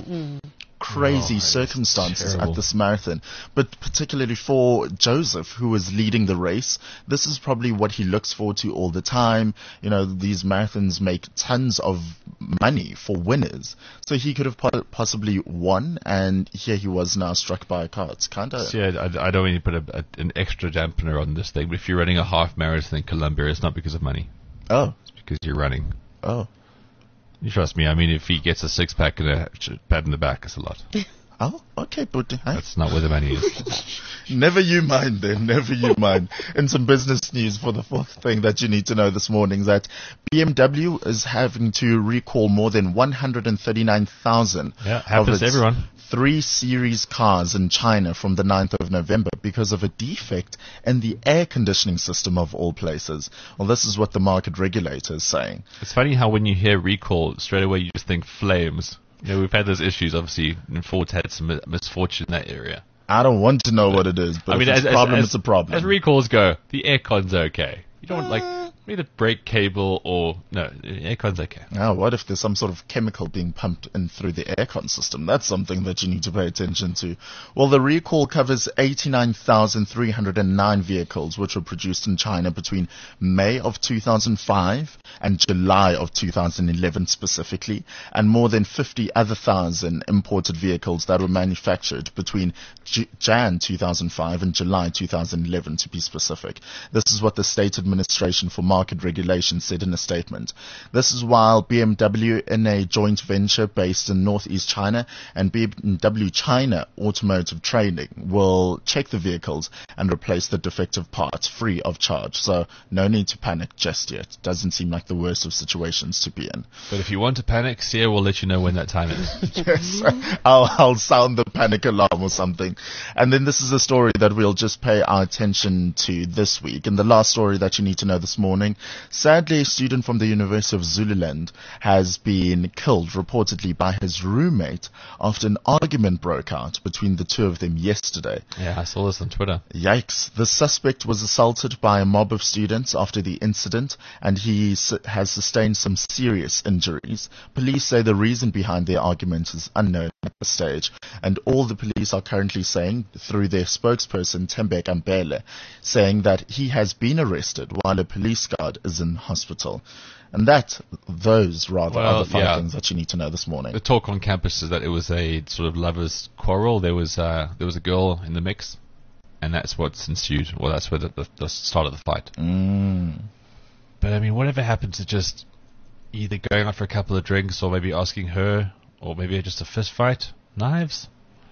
crazy Oh, circumstances terrible. at this marathon. But particularly for Joseph, who was leading the race, this is probably what he looks forward to all the time. You know, these marathons make tons of money for winners. So he could have po- possibly won, and here he was now struck by a car. It's kind of... So, yeah, I, I don't mean to put a, a, an extra dampener on this thing, but if you're running a half marathon in Colombia, it's not because of money. Oh, It's because you're running. oh, You trust me. I mean, if he gets a six pack and a ch- pat in the back, it's a lot. oh, okay, but hey, That's not where the money is. never you mind then, never you mind. And some business news for the fourth thing that you need to know this morning, that B M W is having to recall more than one hundred thirty-nine thousand Yeah, of happens to its everyone. three series cars in China from the ninth of November because of a defect in the air conditioning system of all places. Well, this is what the market regulator is saying. It's funny how when you hear recall, straight away you just think flames. You know, we've had those issues, obviously, and Ford's had some mi- misfortune in that area. I don't want to know what it is, but I mean, if as, it's a problem, as, it's a problem. As recalls go, the aircon's okay. You don't like need a brake cable or no, aircon's okay. Now, what if there's some sort of chemical being pumped in through the aircon system? That's something that you need to pay attention to. Well, the recall covers eighty-nine thousand three hundred nine vehicles which were produced in China between May of two thousand five and July of two thousand eleven specifically, and more than fifty other thousand imported vehicles that were manufactured between J- Jan two thousand five and July two thousand eleven to be specific. This is what the State Administration for Market Regulation said in a statement. This is while B M W, in a joint venture based in northeast China, and B M W China Automotive Trading will check the vehicles and replace the defective parts free of charge. So no need to panic just yet. Doesn't seem like the worst of situations to be in. But if you want to panic, Sia will let you know when that time is. Yes, I'll, I'll sound the panic alarm or something. And then this is a story that we'll just pay our attention to this week. And the last story that you need to know this morning, sadly, a student from the University of Zululand has been killed, reportedly by his roommate, after an argument broke out between the two of them yesterday. Yeah, I saw this on Twitter. Yikes. The suspect was assaulted by a mob of students after the incident, and he su- has sustained some serious injuries. Police say the reason behind their argument is unknown at this stage, and all the police are currently saying, through their spokesperson, Tembe Gambele, saying that he has been arrested while a police guard is in hospital. And that, those rather, Well, are the five yeah. things that you need to know this morning. The talk on campus is that it was a sort of lovers' quarrel. There was uh, there was a girl in the mix, and that's what's ensued. Well, that's where the, the, the start of the fight. Mm. But I mean, whatever happened to just either going out for a couple of drinks, or maybe asking her, or maybe just a fist fight, knives.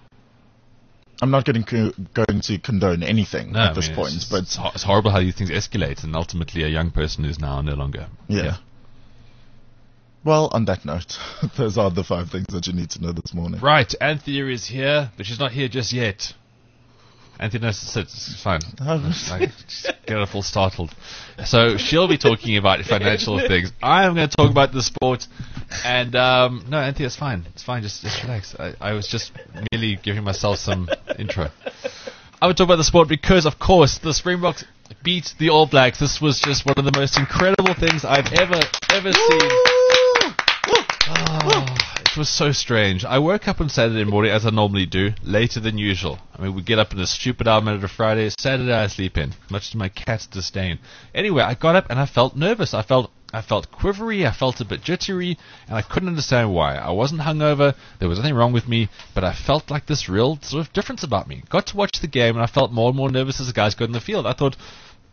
I'm not getting co- going to condone anything No, at I this mean, point, it's, but it's, ho- it's horrible how these things escalate, and ultimately a young person is now no longer. yeah. Well, on that note, those are the five things that you need to know this morning. Right, Anthea is here, but she's not here just yet. Anthea, no, it's, it's fine. Like, just get her full startled. So she'll be talking about financial things. I'm going to talk about the sport. And um, no, Anthea, it's fine. It's fine. Just, just relax. I, I was just merely giving myself some intro. I would talk about the sport because, of course, the Springboks beat the All Blacks. This was just one of the most incredible things I've ever, ever seen. Oh, it was so strange. I woke up on Saturday morning, as I normally do, later than usual. I mean, we get up in a stupid hour minute of Friday. Saturday I sleep in, much to my cat's disdain. Anyway, I got up and I felt nervous. I felt I felt quivery. I felt a bit jittery, and I couldn't understand why. I wasn't hungover. There was nothing wrong with me, but I felt like this real sort of difference about me. Got to watch the game, and I felt more and more nervous as the guys got in the field. I thought,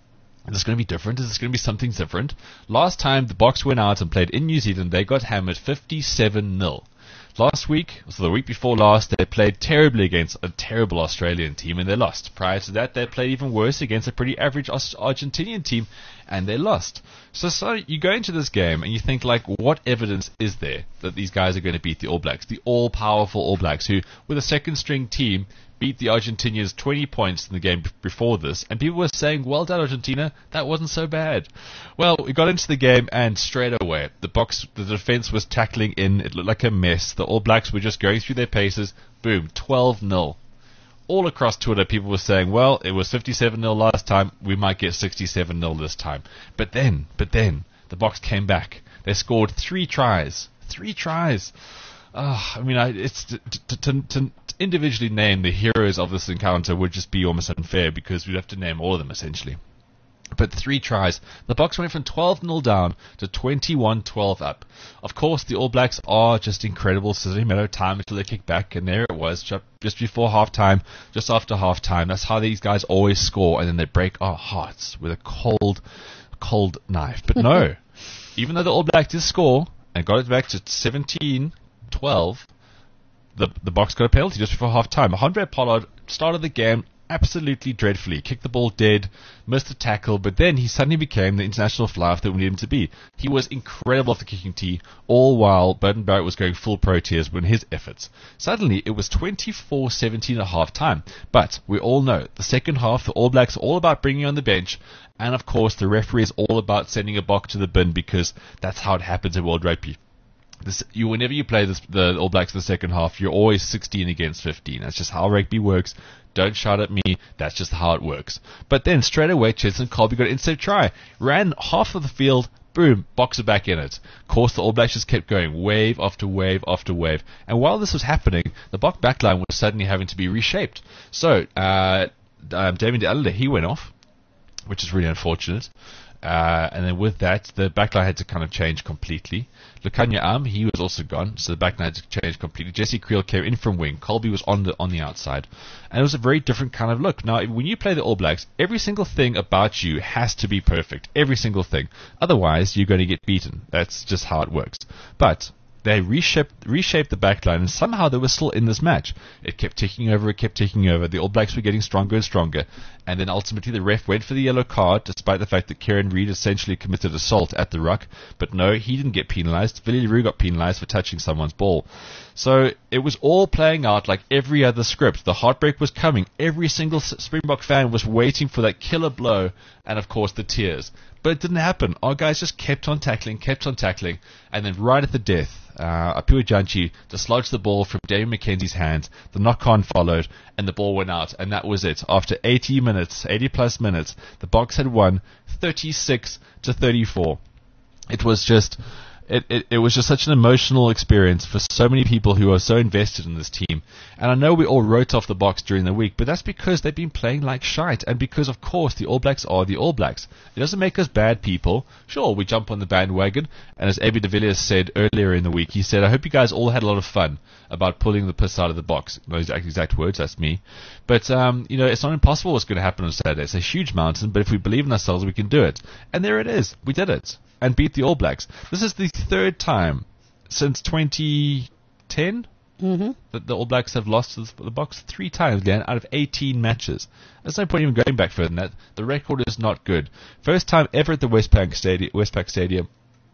Is this going to be different? Is this going to be something different? Last time the Boks went out and played in New Zealand, they got hammered fifty-seven nil. Last week, so the week before last, they played terribly against a terrible Australian team and they lost. Prior to that, they played even worse against a pretty average Argentinian team and they lost. So, so you go into this game and you think, like, what evidence is there that these guys are going to beat the All Blacks, the all-powerful All Blacks, who, with a second-string team, beat the Argentinians twenty points in the game b- before this, and people were saying, well done Argentina, that wasn't so bad. Well, we got into the game and straight away, the box, the defense was tackling in, it looked like a mess, the All Blacks were just going through their paces, boom, twelve nil. All across Twitter, people were saying, well, it was fifty-seven nil last time, we might get sixty-seven nil this time. But then, but then, the Boks came back. They scored three tries. Three tries. Oh, I mean, I, it's to, to, to, to individually name the heroes of this encounter would just be almost unfair because we'd have to name all of them essentially. But three tries. The Boks went from twelve nil down to twenty-one twelve up. Of course, the All Blacks are just incredible. Sydney Meadow time until they kick back, and there it was, just before half-time, just after half-time. That's how these guys always score, and then they break our hearts with a cold, cold knife. But no, even though the All Blacks did score and got it back to seventeen twelve, the the Boks got a penalty just before half time. Handré Pollard started the game absolutely dreadfully, kicked the ball dead, missed a tackle, but then he suddenly became the international fly-half that we needed him to be. He was incredible off the kicking tee, all while Burton Barrett was going full Proteas in his efforts. Suddenly, it was twenty-four seventeen at half time, but we all know the second half, the All Blacks are all about bringing on the bench, and of course the referee is all about sending a Bok to the bin because that's how it happens in World Rugby. This, you, whenever you play this, the All Blacks in the second half, you're always sixteen against fifteen. That's just how rugby works. Don't shout at me. That's just how it works. But then straight away, Cheslin Kolbe got an instant try. Ran half of the field. Boom. Boxer back in it. Of course, the All Blacks just kept going. Wave after wave after wave. And while this was happening, the Bok backline was suddenly having to be reshaped. So, uh, um, Damien de Adelaide, he went off, which is really unfortunate. Uh, and then with that, the backline had to kind of change completely. Lukanya Am, he was also gone, so the backline had to change completely. Jesse Creel came in from wing. Kolbe was on the on the outside. And it was a very different kind of look. Now, when you play the All Blacks, every single thing about you has to be perfect. Every single thing. Otherwise, you're going to get beaten. That's just how it works. But they reshaped, reshaped the backline, and somehow they were still in this match. It kept ticking over, it kept ticking over. The All Blacks were getting stronger and stronger. And then ultimately the ref went for the yellow card, despite the fact that Kieran Reid essentially committed assault at the ruck. But no, he didn't get penalised. Willie Leroux got penalised for touching someone's ball. So it was all playing out like every other script. The heartbreak was coming. Every single Springbok fan was waiting for that killer blow, and of course the tears. But it didn't happen. Our guys just kept on tackling, kept on tackling, and then right at the death, uh, Apua Janchi dislodged the ball from Dave McKenzie's hands. The knock-on followed, and the ball went out, and that was it. After eighty minutes, eighty plus minutes, the Boks had won thirty-six to thirty-four. It was just... It, it, it was just such an emotional experience for so many people who are so invested in this team. And I know we all wrote off the Boks during the week, but that's because they've been playing like shite. And because, of course, the All Blacks are the All Blacks. It doesn't make us bad people. Sure, we jump on the bandwagon. And as Abby de Villiers said earlier in the week, he said, I hope you guys all had a lot of fun about pulling the piss out of the Boks. No exact, exact words, that's me. But, um, you know, it's not impossible what's going to happen on Saturday. It's a huge mountain, but if we believe in ourselves, we can do it. And there it is. We did it. And beat the All Blacks. This is the third time since twenty ten Mm-hmm. that the All Blacks have lost to the Boks. Three times, Leanne, out of eighteen matches. There's no point even going back further than that. The record is not good. First time ever at the Westpac Stadium. Westpac Stadium.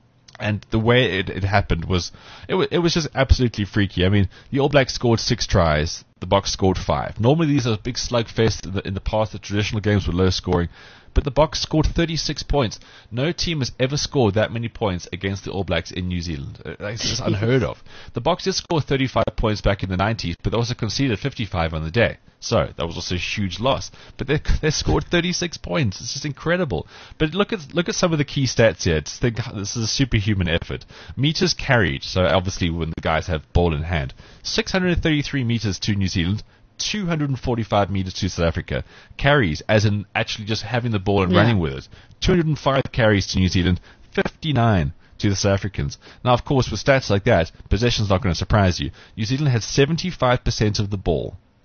And the way it, it happened was, it was, it was just absolutely freaky. I mean, the All Blacks scored six tries. The Boks scored five. Normally these are big slugfests in the, in the past. The traditional games were low scoring. But the Boks scored thirty-six points. No team has ever scored that many points against the All Blacks in New Zealand. It's just unheard of. The Boks did score thirty-five points back in the nineties, but they also conceded fifty-five on the day. So that was also a huge loss. But they they scored thirty-six points. It's just incredible. But look at look at some of the key stats here. Just think this is a superhuman effort. Meters carried. So obviously when the guys have ball in hand, six hundred thirty-three meters to New Zealand. two hundred forty-five meters to South Africa. Carries, as in actually just having the ball and Yeah. running with it. two hundred five carries to New Zealand, fifty-nine to the South Africans. Now, of course, with stats like that, possession's not going to surprise you. New Zealand had seventy-five percent of the ball.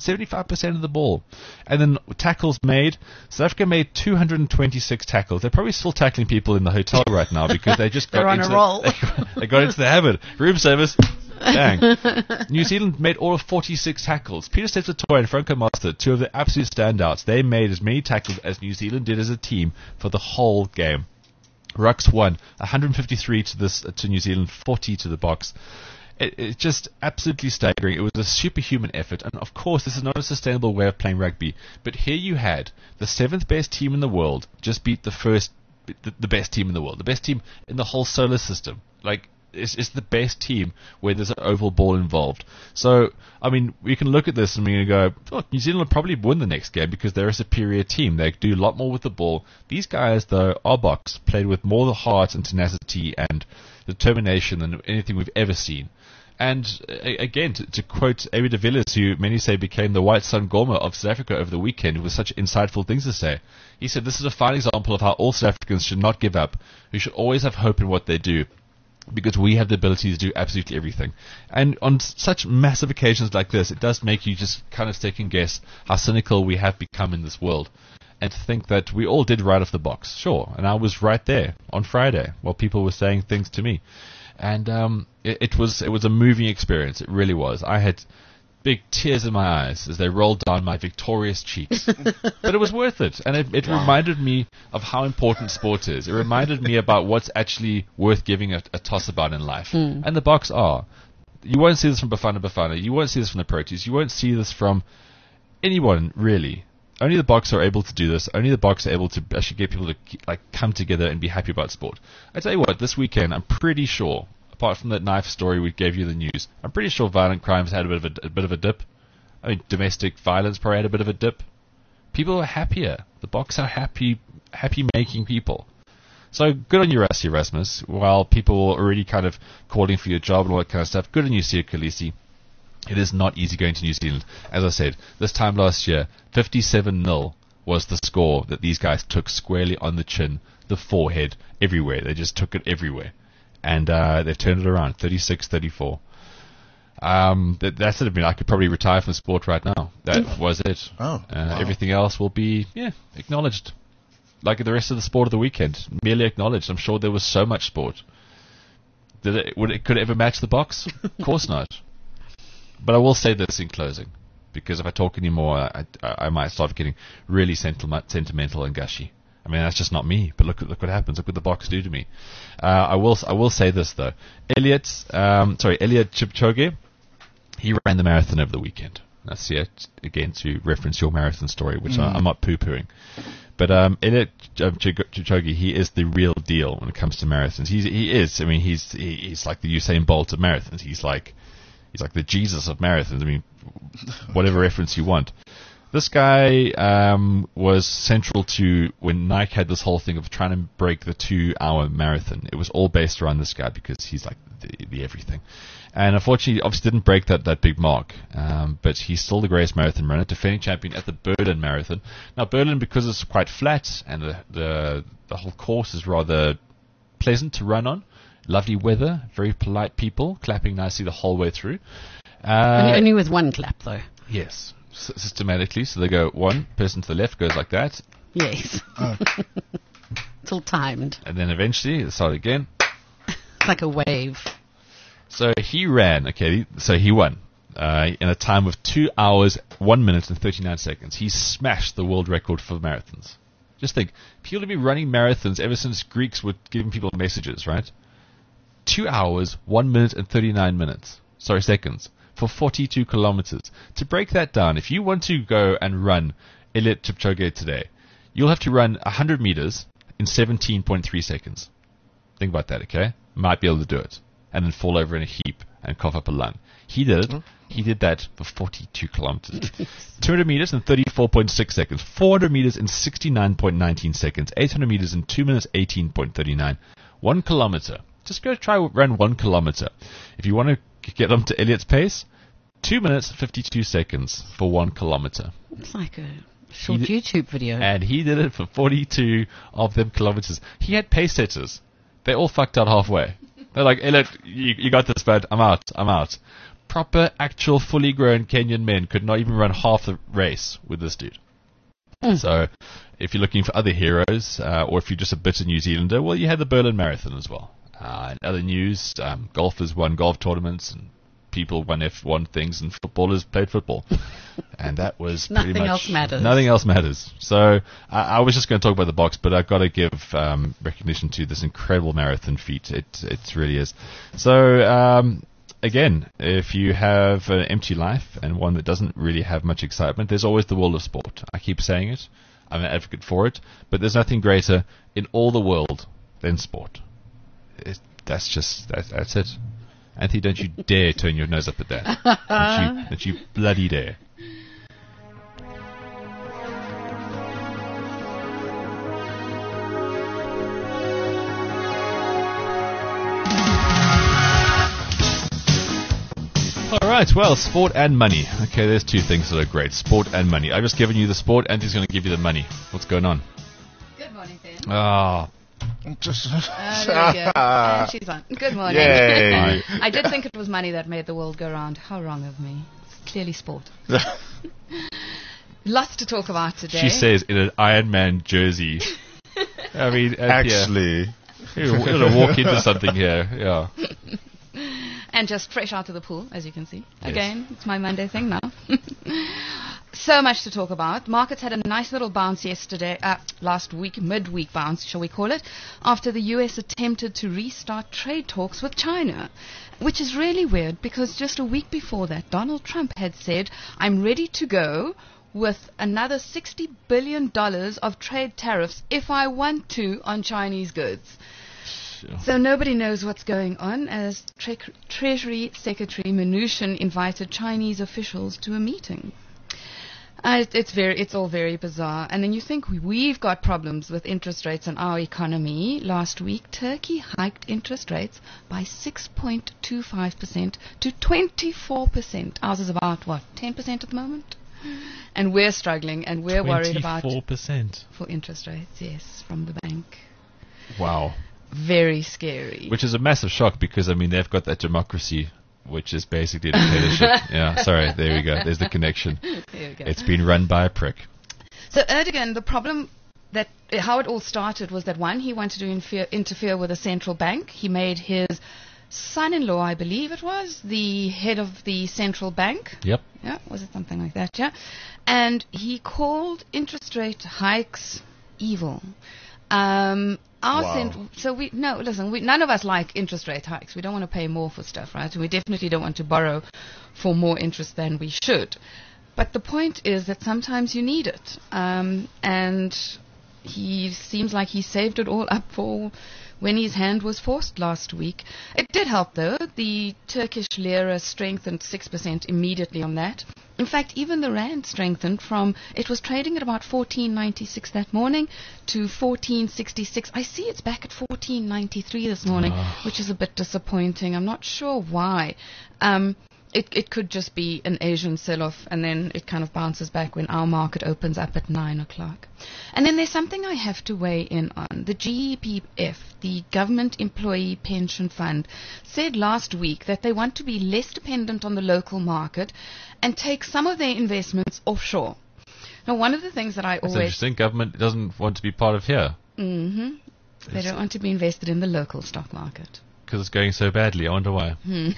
seventy-five percent of the ball. And then tackles made, South Africa made two hundred twenty-six tackles. They're probably still tackling people in the hotel right now because they just got They're on into a roll. They, they got into the habit. Room service. Bang. New Zealand made all of forty-six tackles. Peter Steptoe and Franco Master, two of the absolute standouts. They made as many tackles as New Zealand did as a team for the whole game. Rux won one hundred fifty-three to this to New Zealand, forty to the Boks. It, it's just absolutely staggering. It was a superhuman effort, and of course, this is not a sustainable way of playing rugby. But here you had the seventh best team in the world just beat the first, the, the best team in the world, the best team in the whole solar system. Like, it's, it's the best team where there's an oval ball involved. So, I mean, we can look at this and we can go, oh, New Zealand will probably win the next game because they're a superior team. They do a lot more with the ball. These guys, though, our Boks played with more heart and tenacity and determination than anything we've ever seen. And a- again, to, to quote Awie de Villiers, who many say became the White Sun Gorma of South Africa over the weekend, with such insightful things to say, he said, this is a fine example of how all South Africans should not give up, who should always have hope in what they do, because we have the ability to do absolutely everything. And on such massive occasions like this, it does make you just kind of second guess how cynical we have become in this world. And to think that we all did right off the box, sure. And I was right there on Friday while people were saying things to me. And um, it, it was it was a moving experience. It really was. I had big tears in my eyes as they rolled down my victorious cheeks. But it was worth it. And it, it wow. reminded me of how important sport is. It reminded me about what's actually worth giving a, a toss about in life. Mm. And the Boks are. You won't see this from Bafana Bafana. You won't see this from the Proteas. You won't see this from anyone, really. Only the Boks are able to do this. Only the Boks are able to actually get people to like come together and be happy about sport. I tell you what, this weekend, I'm pretty sure, apart from that knife story we gave you the news, I'm pretty sure violent crimes had a bit of a, a bit of a dip. I mean, domestic violence probably had a bit of a dip. People are happier. The Boks are happy, happy making people. So good on you, Rassie Erasmus. While people are already kind of calling for your job and all that kind of stuff, good on you, Siya Kolisi. It is not easy going to New Zealand. As I said, this time last year, fifty-seven nil was the score that these guys took squarely on the chin, the forehead, everywhere. They just took it everywhere. And uh, they've turned it around, thirty-six thirty-four. Um, that, that's it. I mean, I could probably retire from sport right now. That was it. Oh, uh, wow. Everything else will be, yeah, acknowledged. Like the rest of the sport of the weekend, merely acknowledged. I'm sure there was so much sport. Did it, would it, could it ever match the Boks? Of course not. But I will say this in closing, because if I talk anymore, I, I, I might start getting really sentiment, sentimental and gushy. I mean, that's just not me. But look, look what happens. Look what the Boks do to me. Uh, I will, I will say this though. Elliot, um, sorry, Eliud Kipchoge, he ran the marathon over the weekend. That's it. Again, to reference your marathon story, which mm. I, I'm not poo-pooing. But um, Eliud Kipchoge, he is the real deal when it comes to marathons. He's, he is. I mean, he's he, he's like the Usain Bolt of marathons. He's like. He's like the Jesus of marathons. I mean, whatever reference you want. This guy um, was central to when Nike had this whole thing of trying to break the two-hour marathon. It was all based around this guy because he's like the, the everything. And unfortunately, obviously didn't break that, that big mark. Um, but he's still the greatest marathon runner, defending champion at the Berlin Marathon. Now, Berlin, because it's quite flat and the the, the whole course is rather pleasant to run on, lovely weather, very polite people, clapping nicely the whole way through. Uh, only, only with one clap, though. Yes, S- systematically. So they go one person to the left goes like that. Yes. Oh. It's all timed. And then eventually they start again. It's like a wave. So he ran. Okay, so he won uh, in a time of two hours, one minute and thirty-nine seconds. He smashed the world record for marathons. Just think, people have been running marathons ever since Greeks were giving people messages, right? Two hours, one minute and thirty-nine minutes. Sorry, seconds. For forty-two kilometers. To break that down, if you want to go and run Eliud Kipchoge today, you'll have to run one hundred meters in seventeen point three seconds. Think about that, okay? Might be able to do it. And then fall over in a heap and cough up a lung. He did it. Mm-hmm. He did that for forty-two kilometers. two hundred meters in thirty-four point six seconds. four hundred meters in sixty-nine point one nine seconds. eight hundred meters in two minutes eighteen point three nine. One kilometer. Just go try run one kilometer. If you want to get them to Elliot's pace, two minutes fifty-two seconds for one kilometer. It's like a short did, YouTube video. And he did it for forty-two of them kilometers. He had pace setters. They all fucked out halfway. They're like, Elliot, you, you got this, bud. I'm out. I'm out. proper, actual, fully grown Kenyan men could not even run half the race with this dude. Mm. So, if you're looking for other heroes, uh, or if you're just a bitter New Zealander, well, you had the Berlin Marathon as well. Uh, in other news, um, golfers won golf tournaments, and people won F one things, and footballers played football. And that was pretty nothing much... else matters. Nothing else matters. So, I, I was just going to talk about the box, but I've got to give um, recognition to this incredible marathon feat. It, it really is. So, um... Again, if you have an empty life and one that doesn't really have much excitement, there's always the world of sport. I keep saying it. I'm an advocate for it. But there's nothing greater in all the world than sport. It, that's just, that, that's it. Anthony, don't you dare turn your nose up at that. Don't you, don't you bloody dare. Alright, well, sport and money. Okay, there's two things that are great. Sport and money. I've just given you the sport, Anthony's going to give you the money. What's going on? Good morning, Ben. Ah. Just Uh, there we go. And she's on. Good morning. Yay. I did think it was money that made the world go round. How wrong of me. It's clearly sport. Lots to talk about today. She says in an Iron Man jersey. I mean, Actually. You're going to walk into something here. Yeah. And just fresh out of the pool, as you can see. Yes. Again, it's my Monday thing now. So much to talk about. Markets had a nice little bounce yesterday, uh, last week, midweek bounce, shall we call it, after the U S attempted to restart trade talks with China, which is really weird because just a week before that, Donald Trump had said, I'm ready to go with another sixty billion dollars of trade tariffs if I want to on Chinese goods. So nobody knows what's going on, as Tre- Treasury Secretary Mnuchin invited Chinese officials to a meeting. Uh, it, it's very, it's all very bizarre. And then you think we, we've got problems with interest rates in our economy. Last week, Turkey hiked interest rates by six point two five percent to twenty-four percent. Ours is about, what, ten percent at the moment? And we're struggling, and we're worried about... twenty-four percent. For interest rates, yes, from the bank. Wow. Very scary. Which is a massive shock because, I mean, they've got that democracy, which is basically a dictatorship. Yeah, sorry, there we go. There's the connection. There we go. It's been run by a prick. So Erdogan, the problem that uh, how it all started was that, one, he wanted to infer- interfere with a central bank. He made his son-in-law, I believe it was, the head of the central bank. Yep. Yeah, was it something like that? Yeah. And he called interest rate hikes evil. Um, our Wow. cent- so we no listen. We, none of us like interest rate hikes. We don't want to pay more for stuff, right? And we definitely don't want to borrow for more interest than we should. But the point is that sometimes you need it, um, and he seems like he saved it all up for when his hand was forced last week. It did help, though. The Turkish lira strengthened six percent immediately on that. In fact, even the rand strengthened from, it was trading at about fourteen ninety-six that morning to fourteen sixty-six. I see it's back at fourteen ninety-three this morning, which is a bit disappointing. I'm not sure why. Um, It, it could just be an Asian sell-off, and then it kind of bounces back when our market opens up at nine o'clock. And then there's something I have to weigh in on. The G E P F, the Government Employee Pension Fund, said last week that they want to be less dependent on the local market and take some of their investments offshore. Now, one of the things that I That's always... interesting. Government doesn't want to be part of here. Mm-hmm. They don't want to be invested in the local stock market. Because it's going so badly. I wonder why.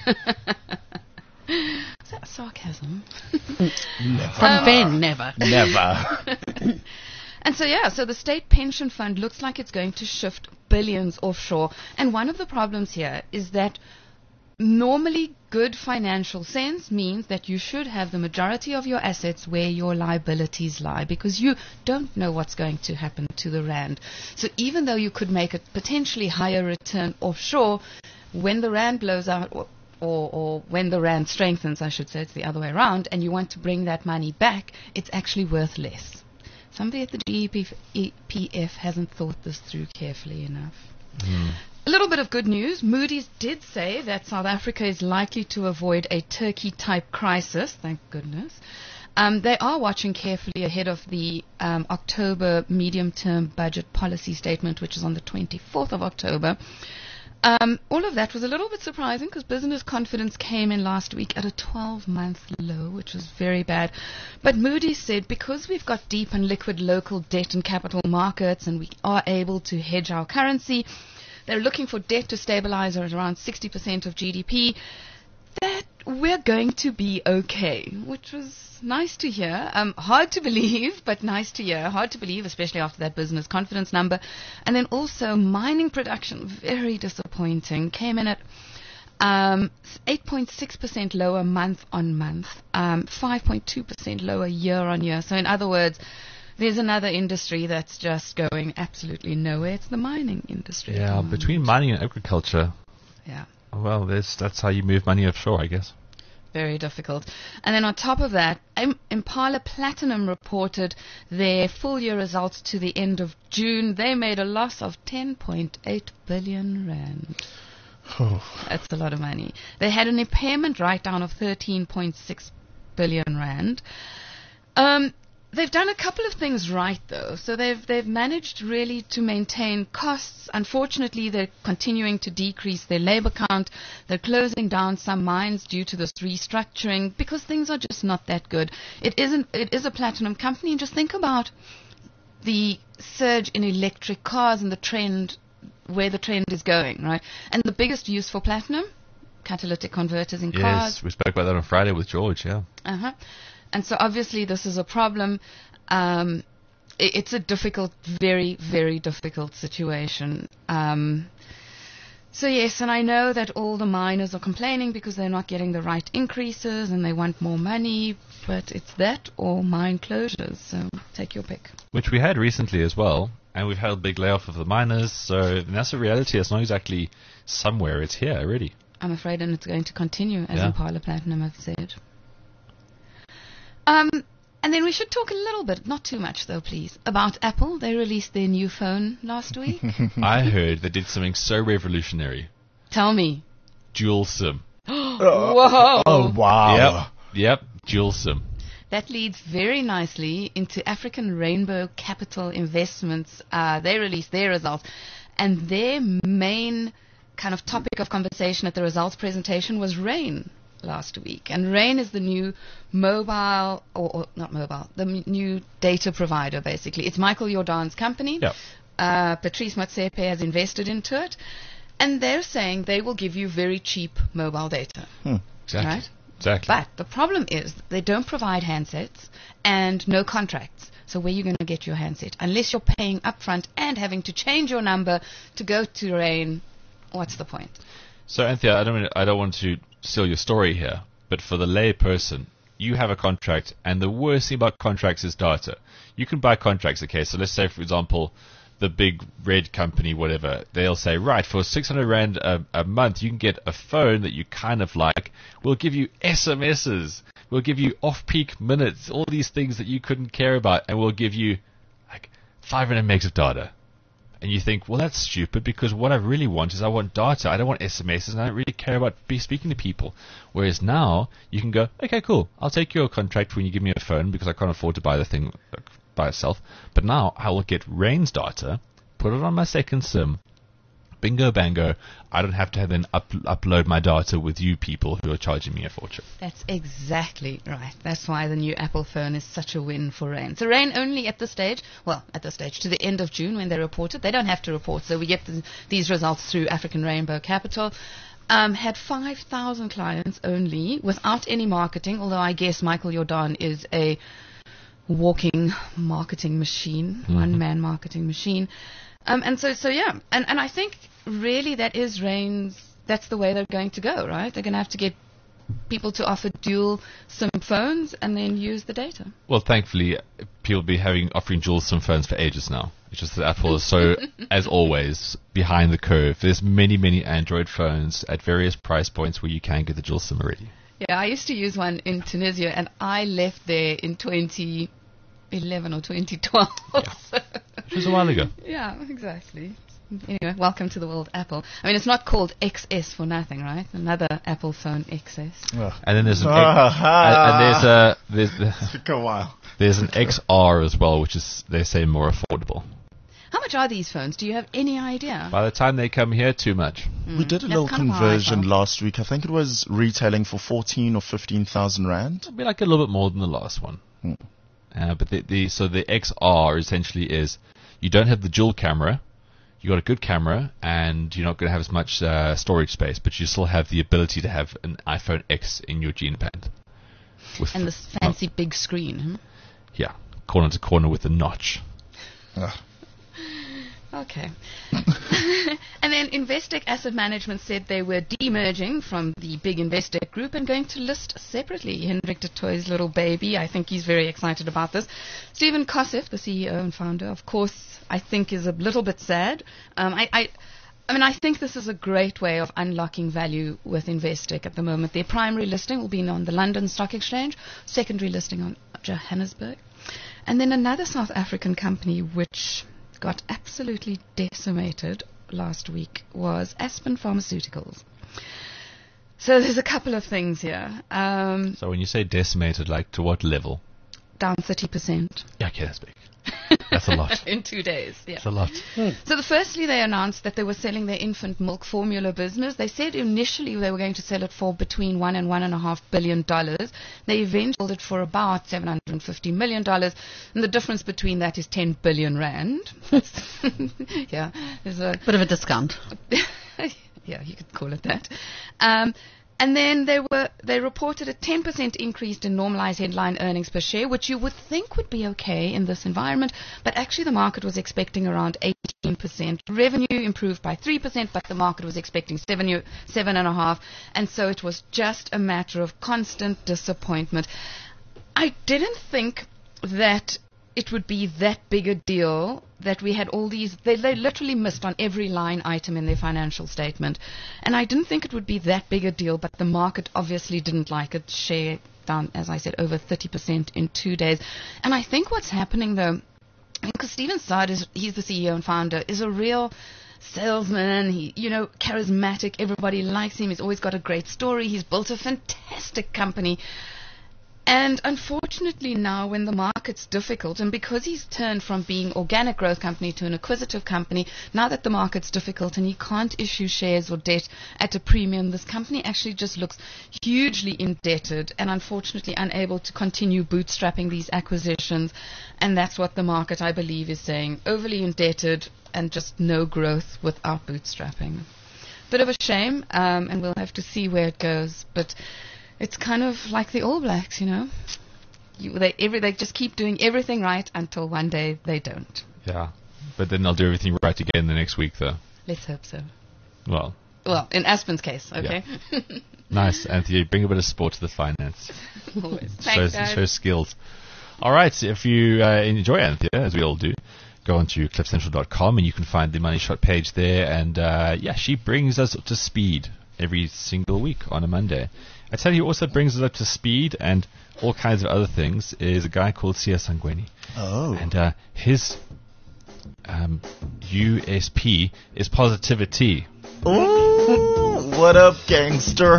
Is that sarcasm? From Ben, never. Never. And so, yeah, so the state pension fund looks like it's going to shift billions offshore. And one of the problems here is that normally good financial sense means that you should have the majority of your assets where your liabilities lie, because you don't know what's going to happen to the rand. So even though you could make a potentially higher return offshore, when the rand blows out, or Or, or when the rand strengthens, I should say, it's the other way around, and you want to bring that money back, it's actually worth less. Somebody at the G E P F hasn't thought this through carefully enough. Mm. A little bit of good news. Moody's did say that South Africa is likely to avoid a Turkey-type crisis, thank goodness. Um, they are watching carefully ahead of the um, October medium-term budget policy statement, which is on the twenty-fourth of October. Um, all of that was a little bit surprising because business confidence came in last week at a twelve-month low, which was very bad. But Moody's said because we've got deep and liquid local debt and capital markets and we are able to hedge our currency, they're looking for debt to stabilize at around sixty percent of G D P, that we're going to be okay, which was nice to hear. Um, hard to believe, but nice to hear. Hard to believe, especially after that business confidence number. And then also mining production, very disappointing, came in at um, eight point six percent lower month on month, um, five point two percent lower year on year. So in other words, there's another industry that's just going absolutely nowhere. It's the mining industry. Yeah, between mining and agriculture, Yeah. well, that's, that's how you move money offshore, I guess. Very difficult. And then on top of that, Im- Impala Platinum reported their full year results to the end of June. They made a loss of ten point eight billion rand. That's a lot of money. They had an impairment write-down of thirteen point six billion rand. Um, They've done a couple of things right, though. So they've they've managed really to maintain costs. Unfortunately, they're continuing to decrease their labor count. They're closing down some mines due to this restructuring because things are just not that good. It isn't. It is a platinum company, and just think about the surge in electric cars and the trend, where the trend is going, right? And the biggest use for platinum, catalytic converters in cars. Yes, we spoke about that on Friday with George, yeah. Uh-huh. And so obviously this is a problem. Um, it, it's a difficult, very, very difficult situation. Um, so yes, and I know that all the miners are complaining because they're not getting the right increases and they want more money, but it's that or mine closures. So take your pick. Which we had recently as well, and we've had a big layoff of the miners, so that's a reality. It's not exactly somewhere, it's here already. I'm afraid, and it's going to continue, as Yeah. Impala Platinum have said. Um, and then we should talk a little bit, not too much though, please, about Apple. They released their new phone last week. I heard they did something so revolutionary. Tell me. Dual SIM. Whoa! Oh, wow. Yep, yep, dual SIM. That leads very nicely into African Rainbow Capital Investments. Uh, they released their results, and their main kind of topic of conversation at the results presentation was RAIN last week. And RAIN is the new mobile, or, or not mobile, the m- new data provider, basically. It's Michael Jordan's company. Yep. Uh, Patrice Motsepe has invested into it. And they're saying they will give you very cheap mobile data. Exactly. Right? Exactly. But the problem is they don't provide handsets and no contracts. So where are you going to get your handset? Unless you're paying upfront and having to change your number to go to RAIN, what's the point? So, Anthea, I don't, mean- I don't want to steal your story here, but for the lay person, you have a contract, and the worst thing about contracts is data. You can buy contracts, okay? So let's say, for example, the big red company, whatever, they'll say, right, for six hundred rand a, a month, you can get a phone that you kind of like. We'll give you S M Ses. We'll give you off-peak minutes, all these things that you couldn't care about, and we'll give you like five hundred megs of data. And you think, well, that's stupid, because what I really want is I want data. I don't want S M Ses, and I don't really care about be speaking to people. Whereas now, you can go, okay, cool, I'll take your contract when you give me a phone, because I can't afford to buy the thing by itself. But now, I will get RAIN's data, put it on my second SIM, bingo bango, I don't have to have then up, upload my data with you people who are charging me a fortune. That's exactly right. That's why the new Apple phone is such a win for RAIN. So RAIN only at this stage, well, at this stage, to the end of June when they report it. They don't have to report, so we get the, these results through African Rainbow Capital. Um, had five thousand clients only without any marketing, although I guess Michael Jordan is a walking marketing machine, mm-hmm. one-man marketing machine. Um, and so, so yeah, and, and I think really that is RAIN's, that's the way they're going to go, right? They're going to have to get people to offer dual SIM phones and then use the data. Well, thankfully, people will be having offering dual SIM phones for ages now. It's just that Apple is so, as always, behind the curve. There's many, many Android phones at various price points where you can get the dual SIM already. Yeah, I used to use one in Tunisia, and I left there in twenty eleven or twenty twelve. Yeah. Which was a while ago. Yeah, exactly. Anyway, welcome to the world, Apple. I mean, it's not called X S for nothing, right? Another Apple phone X S. And then there's an X, and, and there's a there's Took a while. there's an X R as well, which is they say more affordable. How much are these phones? Do you have any idea? By the time they come here, too much. We did a That's little kind of how I conversion felt. last week. I think it was retailing for fourteen or fifteen thousand rand. It'll be like a little bit more than the last one. Hmm. Uh, but the, the so the X R essentially is you don't have the dual camera. You got a good camera, and you're not going to have as much uh, storage space, but you still have the ability to have an iPhone X in your jean band. With And this fancy big screen. Hmm? yeah, corner to corner with a notch. Ugh. Okay. And then Investec Asset Management said they were demerging from the big Investec group and going to list separately. Hendrik de Tooy's little baby. I think he's very excited about this. Stephen Kossef, the C E O and founder, of course, I think is a little bit sad. Um, I, I, I mean, I think this is a great way of unlocking value with Investec at the moment. Their primary listing will be on the London Stock Exchange, secondary listing on Johannesburg. And then another South African company which got absolutely decimated last week was Aspen Pharmaceuticals. So there's a couple of things here. Um, So when you say decimated, like to what level? down thirty percent Yeah, okay, that's big. That's a lot. in two days. Yeah. That's a lot. So the firstly, they announced that they were selling their infant milk formula business. They said initially they were going to sell it for between one and one and a half billion dollars. They eventually sold it for about seven hundred and fifty million dollars, and the difference between that is ten billion rand. yeah, there's a Bit of a discount. yeah, you could call it that. Um, and then they were they reported a ten percent increase in normalized headline earnings per share, which you would think would be okay in this environment, but actually the market was expecting around eighteen percent. Revenue improved by three percent, but the market was expecting seven, seven and a half, and so it was just a matter of constant disappointment. I didn't think that it would be that big a deal that we had all these, they, they literally missed on every line item in their financial statement. And I didn't think it would be that big a deal, but the market obviously didn't like it. Share down, as I said, over thirty percent in two days. And I think what's happening though, because Steven Saad is, he's the C E O and founder, is a real salesman, he, you know, charismatic, everybody likes him, he's always got a great story, he's built a fantastic company. And unfortunately now when the market's difficult, and because he's turned from being organic growth company to an acquisitive company, now that the market's difficult and he can't issue shares or debt at a premium, this company actually just looks hugely indebted and unfortunately unable to continue bootstrapping these acquisitions. And that's what the market, I believe, is saying. Overly indebted and just no growth without bootstrapping. Bit of a shame, um, and we'll have to see where it goes. But it's kind of like the All Blacks, you know. You, they every they just keep doing everything right until one day they don't. Yeah. But then they'll do everything right again the next week, though. Let's hope so. Well, Well, in Aspen's case, okay. nice, Anthony. Bring a bit of sport to the finance. Always. Show, Thanks, guys. show skills. All right. So if you uh, enjoy Anthea, as we all do, go on to cliff central dot com and you can find the Money Shot page there. And uh, yeah, she brings us up to speed every single week on a Monday. I tell you, who also brings us up to speed and all kinds of other things is a guy called Sia Sangweni. Oh. And uh, his um, U S P is positivity. Ooh, what up, gangster?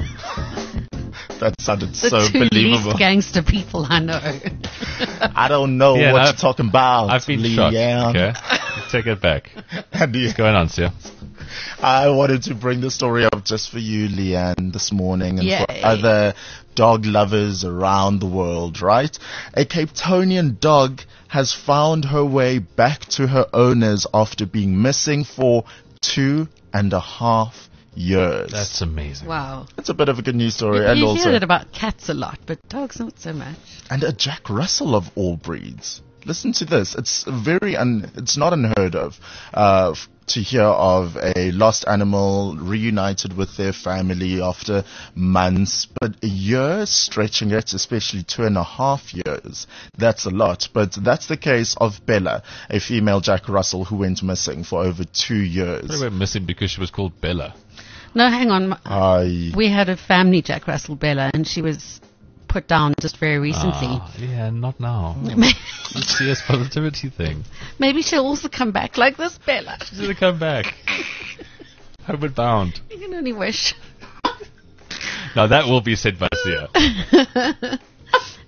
That sounded The so two believable. least gangster people I know. I don't know Yeah, what I've- you're talking about. I've been shocked. Leanne. Okay, take it back. And you- What's going on, Sia? I wanted to bring the story up just for you, Leanne, this morning and for Yay. other dog lovers around the world, right? A Cape Townian dog has found her way back to her owners after being missing for two and a half years. That's amazing. Wow. It's a bit of a good news story. You, and you also, hear it about cats a lot, but dogs not so much. and a Jack Russell of all breeds. Listen to this. It's very un, it's not unheard of uh, f- to hear of a lost animal reunited with their family after months, but a year stretching it, especially two and a half years. That's a lot. But that's the case of Bella, a female Jack Russell who went missing for over two years. They went missing because she was called Bella. No, hang on. I We had a family Jack Russell Bella, and she was put down just very recently. Ah, yeah, not now. Maybe, The C S positivity thing. maybe she'll also come back like this Bella. She's going to come back. Homeward bound. You can only wish. Now that will be said by Sia.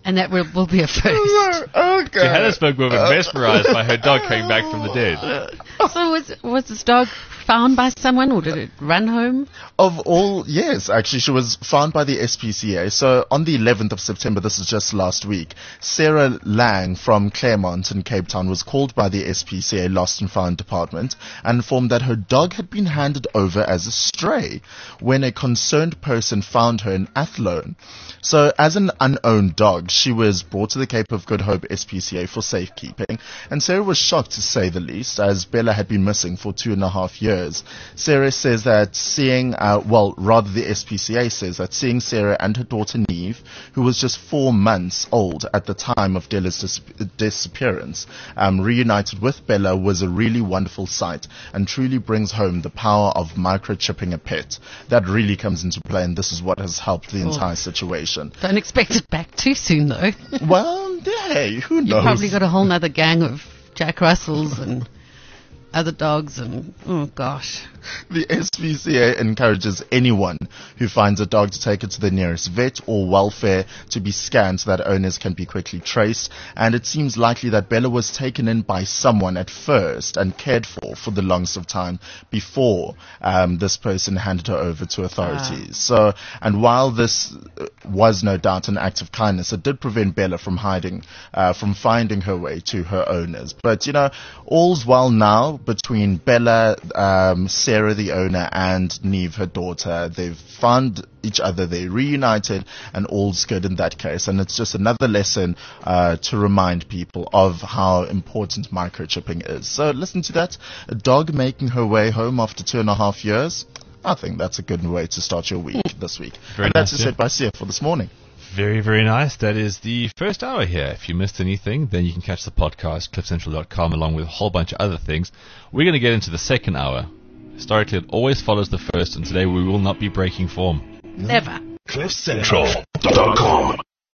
And that will, will be a first. Okay. Johannesburg woman mesmerized by her dog coming back from the dead. So was was this dog found by someone, or did it run home? Of all, yes, actually, she was found by the S P C A. So on the eleventh of September, this is just last week, Sarah Lang from Claremont in Cape Town was called by the S P C A Lost and Found Department and informed that her dog had been handed over as a stray when a concerned person found her in Athlone. So as an unowned dog, she was brought to the Cape of Good Hope S P C A for safekeeping, and Sarah was shocked, to say the least, as Bella had been missing for two and a half years. Sarah says that seeing, uh, well, rather the S P C A says that seeing Sarah and her daughter Neve, who was just four months old at the time of Bella's dis- disappearance, um, reunited with Bella was a really wonderful sight and truly brings home the power of microchipping a pet. That really comes into play, and this is what has helped the entire situation. Don't expect it back too soon, though. Well, hey, who knows? You've probably got a whole nother gang of Jack Russells and other dogs and, oh gosh. The S P C A encourages anyone who finds a dog to take it to the nearest vet or welfare to be scanned so that owners can be quickly traced. And it seems likely that Bella was taken in by someone at first and cared for for the longest of time before um, this person handed her over to authorities. Ah. So, and while this was no doubt an act of kindness, it did prevent Bella from hiding, uh, from finding her way to her owners. But, you know, all's well now between Bella, um, Sarah, the owner, and Neve, her daughter. They've found each other, they reunited, and all's good in that case. And it's just another lesson uh, to remind people of how important microchipping is. So listen to that. A dog making her way home after two and a half years. I think that's a good way to start your week this week. Very and nice, that's yeah. it by Sia for this morning. Very, very nice. That is the first hour here. If you missed anything, then you can catch the podcast, cliff central dot com, along with a whole bunch of other things. We're going to get into the second hour. Historically, it always follows the first, and today we will not be breaking form. Never. cliff central dot com